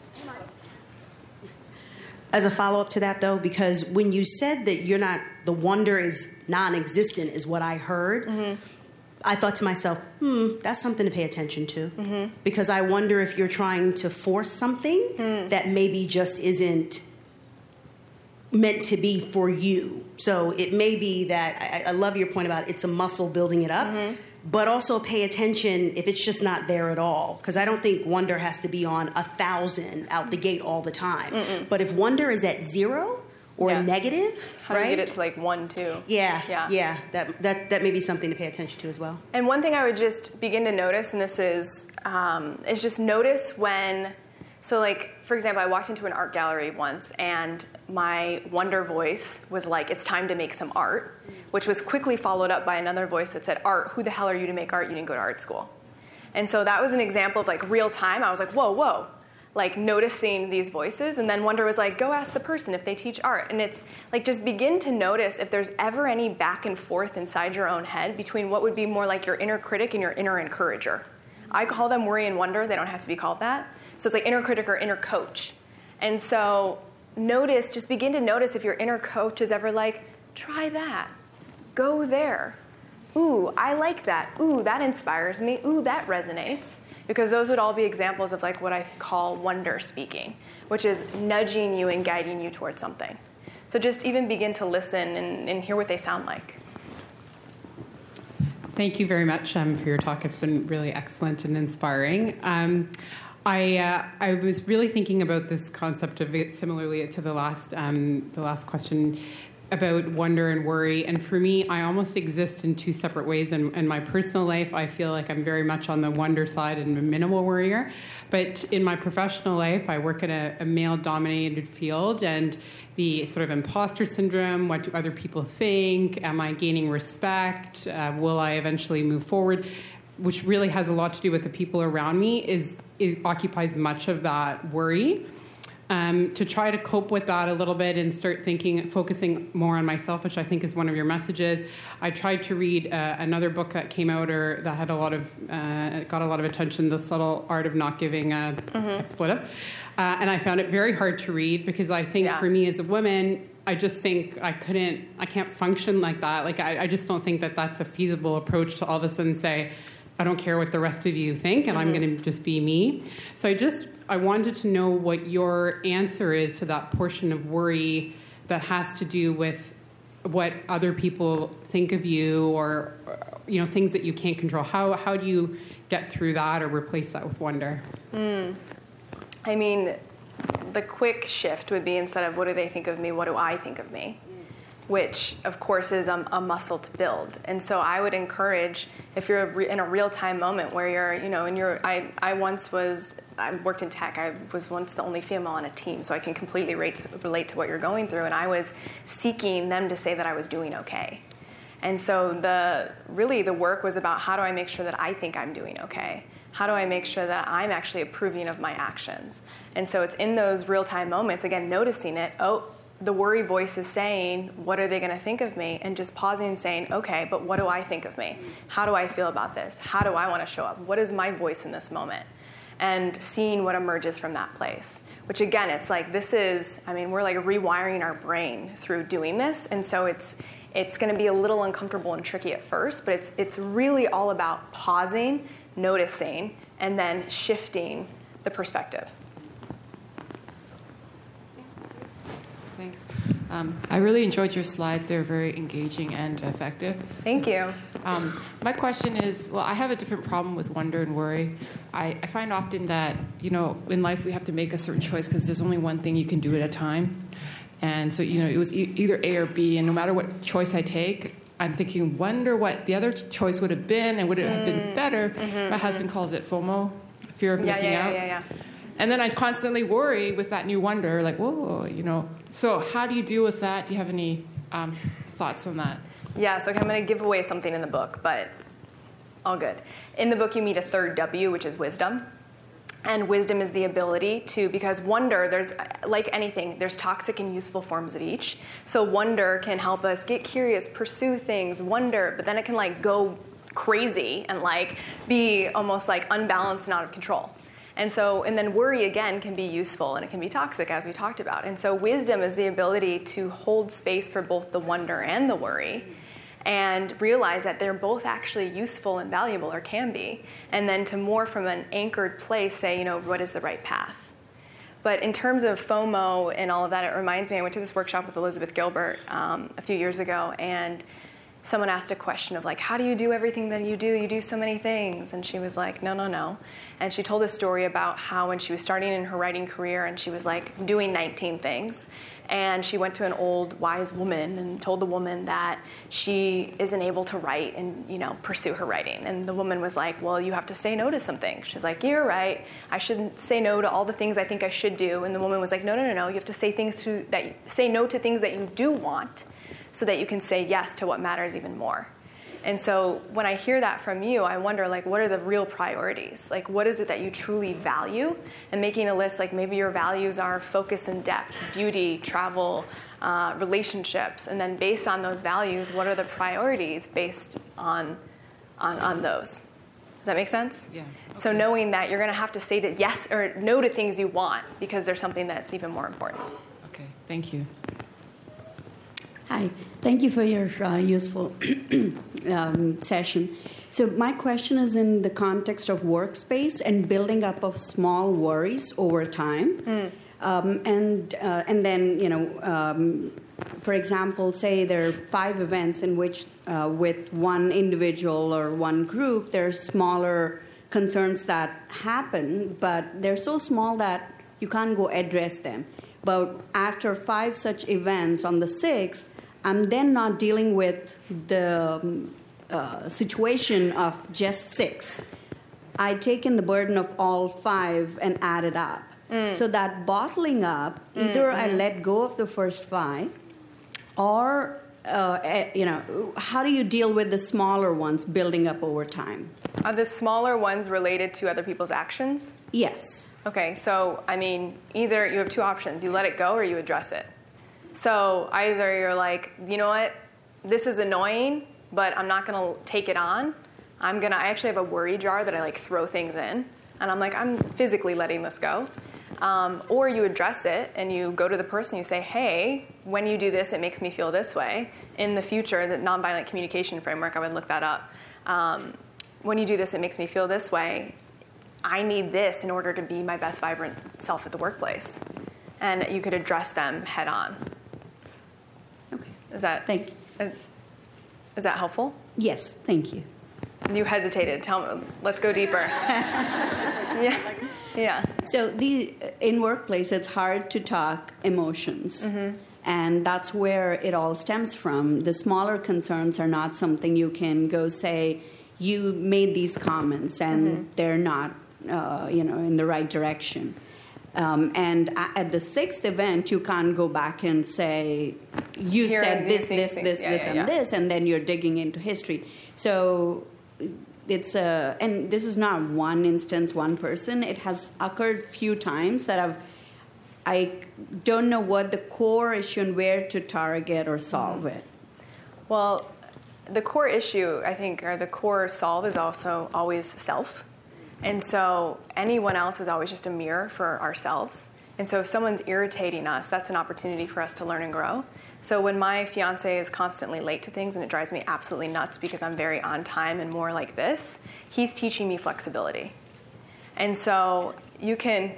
As a follow-up to that, though, because when you said that the wonder is non-existent is what I heard, mm-hmm. I thought to myself, that's something to pay attention to. Mm-hmm. Because I wonder if you're trying to force something that maybe just isn't meant to be for you. So it may be that, I love your point about it's a muscle building it up, but also pay attention if it's just not there at all. Because I don't think wonder has to be on 1,000 out the gate all the time. But if wonder is at 0 or negative, how do you get it to like 1, 2? Yeah. That may be something to pay attention to as well. And one thing I would just begin to notice, and this is just notice when, so like, for example, I walked into an art gallery once and my wonder voice was like, it's time to make some art, which was quickly followed up by another voice that said, art, who the hell are you to make art? You didn't go to art school. And so that was an example of like real time. I was like, whoa, like noticing these voices. And then wonder was like, go ask the person if they teach art. And it's like, just begin to notice if there's ever any back and forth inside your own head between what would be more like your inner critic and your inner encourager. I call them worry and wonder. They don't have to be called that. So it's like inner critic or inner coach. And so just begin to notice if your inner coach is ever like, try that, go there. Ooh, I like that. Ooh, that inspires me. Ooh, that resonates. Because those would all be examples of like what I call wonder speaking, which is nudging you and guiding you towards something. So just even begin to listen and hear what they sound like. Thank you very much for your talk. It's been really excellent and inspiring. I was really thinking about this concept of it similarly to the last question about wonder and worry. And for me, I almost exist in two separate ways. In my personal life, I feel like I'm very much on the wonder side and a minimal worrier. But in my professional life, I work in a male-dominated field, and the sort of imposter syndrome, what do other people think, am I gaining respect, will I eventually move forward, which really has a lot to do with the people around me, it occupies much of that worry. To try to cope with that a little bit and start focusing more on myself, which I think is one of your messages. I tried to read another book that came out or that had got a lot of attention, The Subtle Art of Not Giving a Split Up. And I found it very hard to read because I think for me as a woman, I just think I can't function like that. Like I just don't think that that's a feasible approach to all of a sudden say, I don't care what the rest of you think, and I'm going to just be me. So I wanted to know what your answer is to that portion of worry that has to do with what other people think of you, or things that you can't control. How do you get through that or replace that with wonder? I mean, the quick shift would be, instead of what do they think of me, what do I think of me? Which, of course, is a muscle to build. And so I would encourage, if you're in a real-time moment where you're, I worked in tech. I was once the only female on a team, so I can completely relate to what you're going through. And I was seeking them to say that I was doing okay. And so the work was about, how do I make sure that I think I'm doing okay? How do I make sure that I'm actually approving of my actions? And so it's in those real-time moments, again, noticing it, the worry voice is saying, what are they going to think of me? And just pausing and saying, okay, but what do I think of me? How do I feel about this? How do I want to show up? What is my voice in this moment? And seeing what emerges from that place. Which again, it's like we're like rewiring our brain through doing this. And so it's going to be a little uncomfortable and tricky at first, but it's really all about pausing, noticing, and then shifting the perspective. Thanks. I really enjoyed your slides. They're very engaging and effective. Thank you. My question is, I have a different problem with wonder and worry. I find often that, in life we have to make a certain choice because there's only one thing you can do at a time. And so, it was either A or B, and no matter what choice I take, I'm thinking, wonder what the other choice would have been, and would it have been better? My husband calls it FOMO, fear of missing out. Yeah. And then I constantly worry with that new wonder, like, whoa, So how do you deal with that? Do you have any thoughts on that? Yeah, so I'm going to give away something in the book, but all good. In the book, you meet a third W, which is wisdom. And wisdom is the ability to, because wonder, there's, like anything, there's toxic and useful forms of each. So wonder can help us get curious, pursue things, wonder, but then it can go crazy and be almost unbalanced and out of control. And then worry, again, can be useful, and it can be toxic, as we talked about. And so wisdom is the ability to hold space for both the wonder and the worry, and realize that they're both actually useful and valuable, or can be. And then to more from an anchored place say, what is the right path? But in terms of FOMO and all of that, it reminds me, I went to this workshop with Elizabeth Gilbert a few years ago, and someone asked a question of like, how do you do everything that you do? You do so many things. And she was like, no. And she told a story about how when she was starting in her writing career and she was like doing 19 things, and she went to an old wise woman and told the woman that she isn't able to write and, pursue her writing. And the woman was like, well, you have to say no to something. She's like, you're right. I shouldn't say no to all the things I think I should do. And the woman was like, no. You have to say say no to things that you do want, so that you can say yes to what matters even more. And so when I hear that from you, I wonder, like, what are the real priorities? Like, what is it that you truly value? And making a list, like maybe your values are focus and depth, beauty, travel, relationships. And then based on those values, what are the priorities based on those? Does that make sense? Yeah. Okay. So knowing that you're going to have to say yes or no to things you want because there's something that's even more important. Okay, thank you. Hi, thank you for your useful session. So my question is in the context of workspace and building up of small worries over time. And then, for example, say there are 5 events in which with one individual or one group, there are smaller concerns that happen, but they're so small that you can't go address them. But after 5 such events on the 6th, I'm then not dealing with the situation of just 6. I take in the burden of all 5 and add it up. So that bottling up, either I let go of the first 5, or how do you deal with the smaller ones building up over time? Are the smaller ones related to other people's actions? Yes. Okay, so either you have 2 options: you let it go or you address it. So either you're like, you know what, this is annoying, but I'm not going to take it on. I actually have a worry jar that I like throw things in, and I'm like, I'm physically letting this go. Or you address it and you go to the person, you say, hey, when you do this, it makes me feel this way. In the future, the nonviolent communication framework, I would look that up. When you do this, it makes me feel this way. I need this in order to be my best vibrant self at the workplace. And you could address them head on. Okay. Thank you. Is that helpful? Yes, thank you. You hesitated. Tell me. Let's go deeper. Yeah. So in workplace, it's hard to talk emotions. And that's where it all stems from. The smaller concerns are not something you can go say, you made these comments and they're not, in the right direction. And at the 6th event, you can't go back and say, you said this, this, and then you're digging into history. So and this is not one instance, one person. It has occurred few times that I don't know what the core issue and where to target or solve it. Well, the core issue, I think, or the core solve is also always self. And so anyone else is always just a mirror for ourselves. And so if someone's irritating us, that's an opportunity for us to learn and grow. So when my fiance is constantly late to things and it drives me absolutely nuts because I'm very on time and more like this, he's teaching me flexibility. And so you can...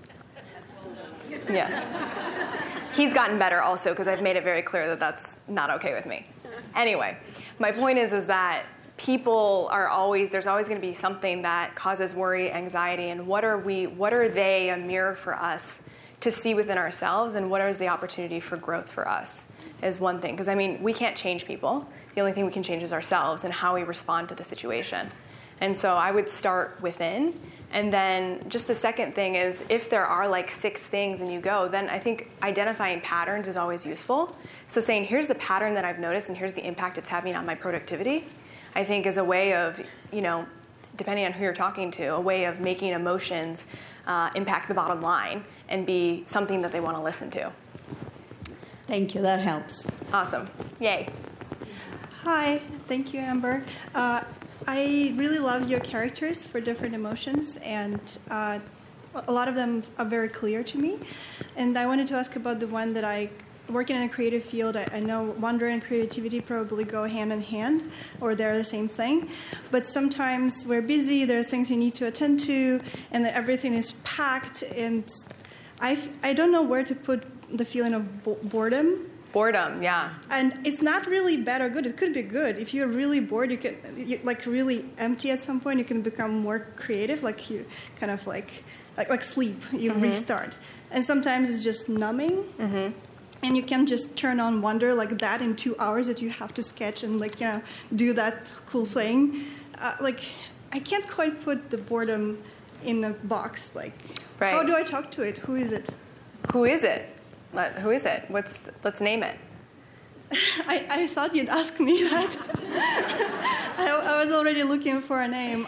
Yeah. He's gotten better also because I've made it very clear that that's not okay with me. Anyway, my point is that people are there's always going to be something that causes worry, anxiety, and what are they a mirror for us to see within ourselves, and what is the opportunity for growth for us is one thing. Because, we can't change people. The only thing we can change is ourselves and how we respond to the situation. And so I would start within. And then just the second thing is if there are 6 things and you go, then I think identifying patterns is always useful. So saying, here's the pattern that I've noticed and here's the impact it's having on my productivity, I think is a way of, depending on who you're talking to, a way of making emotions impact the bottom line and be something that they want to listen to. Thank you. That helps. Awesome. Yay. Hi. Thank you, Amber. I really loved your characters for different emotions, and a lot of them are very clear to me. And I wanted to ask about the one that working in a creative field, I know wonder and creativity probably go hand in hand, or they're the same thing. But sometimes we're busy, there are things you need to attend to, and everything is packed. And I don't know where to put the feeling of boredom. Boredom, yeah. And it's not really bad or good. It could be good. If you're really bored, like really empty at some point, you can become more creative. Like you kind of like sleep. You restart. And sometimes it's just numbing. And you can just turn on wonder like that in 2 hours that you have to sketch and do that cool thing. I can't quite put the boredom in a box. Like, how do I talk to it? Who is it? Who is it? Who is it? Let's name it. I thought you'd ask me that. I was already looking for a name.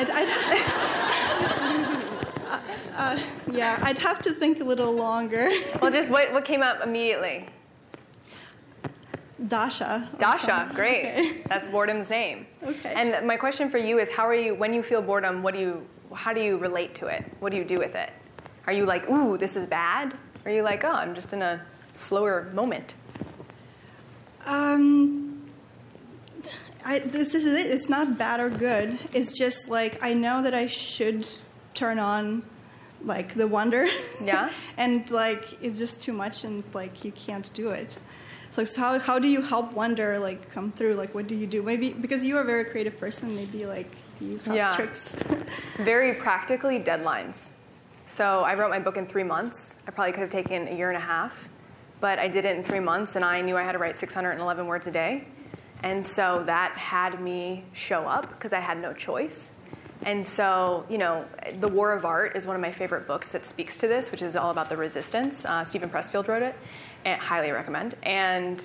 I'd have to think a little longer. Well, just what came up immediately? Dasha. Dasha, great. Okay. That's boredom's name. Okay. And my question for you is, when you feel boredom, how do you relate to it? What do you do with it? Are you like, ooh, this is bad? Or are you like, oh, I'm just in a slower moment? This is it. It's not bad or good. It's just like I know that I should turn on like the wonder. Yeah. And like it's just too much and like you can't do it. So how do you help wonder like come through? Like what do you do? Maybe because you are a very creative person, maybe like you have tricks. Very practically deadlines. So I wrote my book in 3 months. I probably could have taken a year and a half, but I did it in 3 months, and I knew I had to write 611 words a day. And so that had me show up because I had no choice. And so, The War of Art is one of my favorite books that speaks to this, which is all about the resistance. Stephen Pressfield wrote it, and highly recommend. And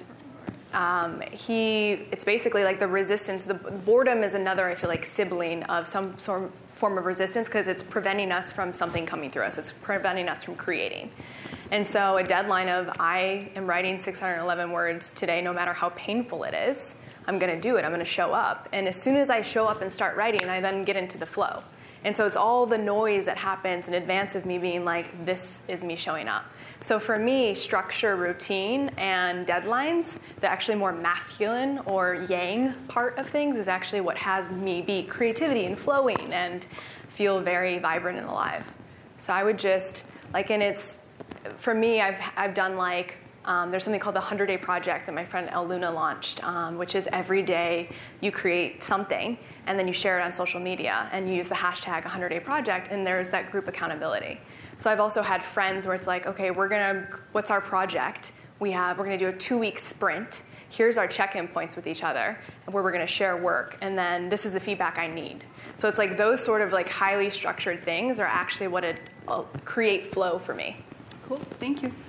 it's basically like the resistance. The boredom is another, I feel like, sibling of some form of resistance because it's preventing us from something coming through us. It's preventing us from creating. And so a deadline of I am writing 611 words today, no matter how painful it is, I'm going to do it. I'm going to show up. And as soon as I show up and start writing, I then get into the flow. And so it's all the noise that happens in advance of me being like, this is me showing up. So for me, structure, routine, and deadlines, the actually more masculine or yang part of things is actually what has me be creativity and flowing and feel very vibrant and alive. So I would just, for me, I've done there's something called the 100-Day Project that my friend El Luna launched, which is every day you create something and then you share it on social media and you use the hashtag 100-Day Project, and there's that group accountability. So I've also had friends where it's like, okay, what's our project? We're going to do a 2-week sprint. Here's our check-in points with each other where we're going to share work, and then this is the feedback I need. So it's like those sort of like highly structured things are actually what create flow for me. Cool, thank you.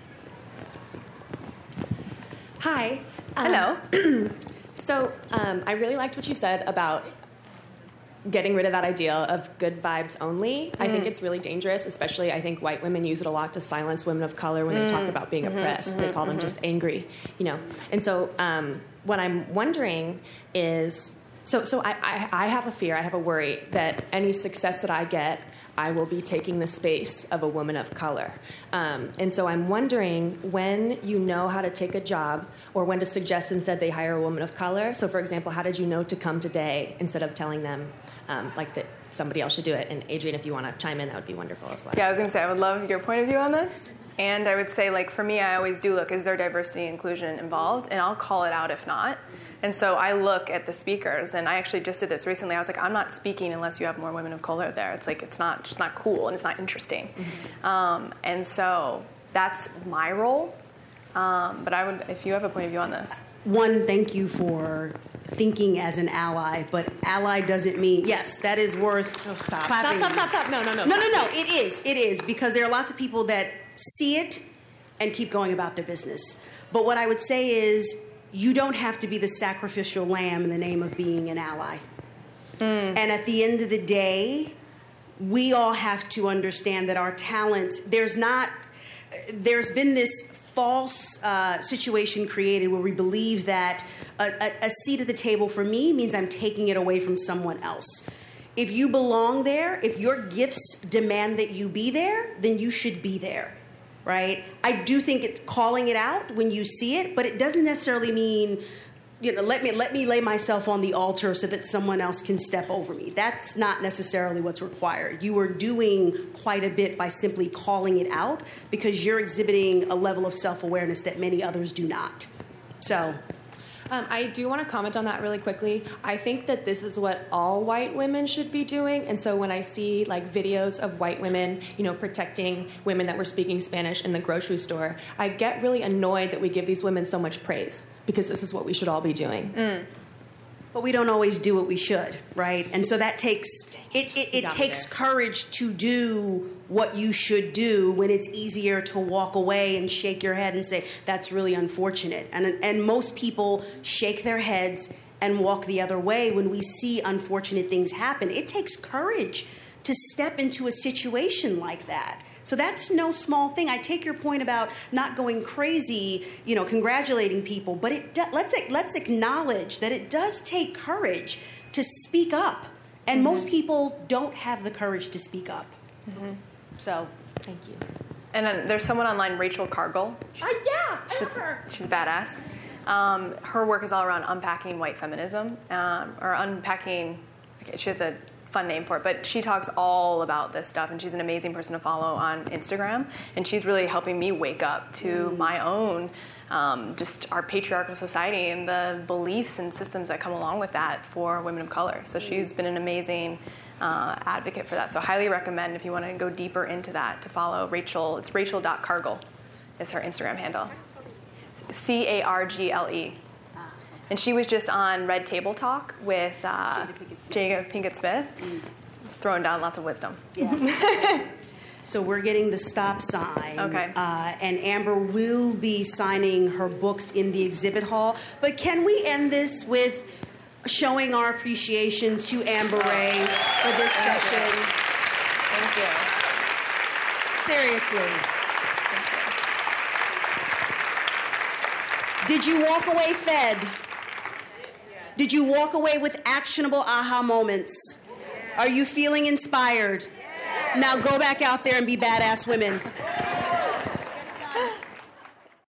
Hi. Hello. So I really liked what you said about getting rid of that idea of good vibes only. I think it's really dangerous, especially I think white women use it a lot to silence women of color when they talk about being oppressed. They call them just angry, And so what I'm wondering is, so I have a fear, I have a worry that any success that I get, I will be taking the space of a woman of color. And so I'm wondering when you know how to take a job or when to suggest instead they hire a woman of color. So, for example, how did you know to come today instead of telling them that somebody else should do it? And Adrienne, if you want to chime in, that would be wonderful as well. Yeah, I was going to say, I would love your point of view on this. And I would say, for me, I always do look, is there diversity and inclusion involved? And I'll call it out if not. And so I look at the speakers, and I actually just did this recently. I was like, I'm not speaking unless you have more women of color there. It's like, it's just not cool, and it's not interesting. And so that's my role. But I would, if you have a point of view on this. One, thank you for thinking as an ally, but ally doesn't mean, yes, that is worth clapping. Stop. No. No, it is, because there are lots of people that see it and keep going about their business. But what I would say is, you don't have to be the sacrificial lamb in the name of being an ally. And at the end of the day, we all have to understand that our talents, there's been this false situation created where we believe that a seat at the table for me means I'm taking it away from someone else. If you belong there, if your gifts demand that you be there, then you should be there. Right? I do think it's calling it out when you see it, but it doesn't necessarily mean let me lay myself on the altar so that someone else can step over me. That's not necessarily what's required. You are doing quite a bit by simply calling it out because you're exhibiting a level of self-awareness that many others do not. So I do want to comment on that really quickly. I think that this is what all white women should be doing. And so when I see like videos of white women, protecting women that were speaking Spanish in the grocery store, I get really annoyed that we give these women so much praise because this is what we should all be doing. But we don't always do what we should, right? And so that takes it takes courage to do what you should do when it's easier to walk away and shake your head and say, that's really unfortunate. And most people shake their heads and walk the other way when we see unfortunate things happen. It takes courage to step into a situation like that. So that's no small thing. I take your point about not going crazy, congratulating people, but let's acknowledge that it does take courage to speak up. And most people don't have the courage to speak up. So, thank you. And then there's someone online, Rachel Cargill. Yeah, I love her. She's badass. Her work is all around unpacking white feminism, or unpacking, she has a fun name for it, but she talks all about this stuff, and she's an amazing person to follow on Instagram, and she's really helping me wake up to my own, just our patriarchal society and the beliefs and systems that come along with that for women of color. So she's been an amazing advocate for that. So highly recommend if you want to go deeper into that to follow Rachel. It's rachel.cargle is her Instagram handle. Cargle. And she was just on Red Table Talk with Jada Pinkett Smith, throwing down lots of wisdom. Yeah. So we're getting the stop sign. Okay. And Amber will be signing her books in the exhibit hall. But can we end this with showing our appreciation to Amber Ray for this session? Thank you. Seriously. Did you walk away fed? Did you walk away with actionable aha moments? Are you feeling inspired? Now go back out there and be badass women.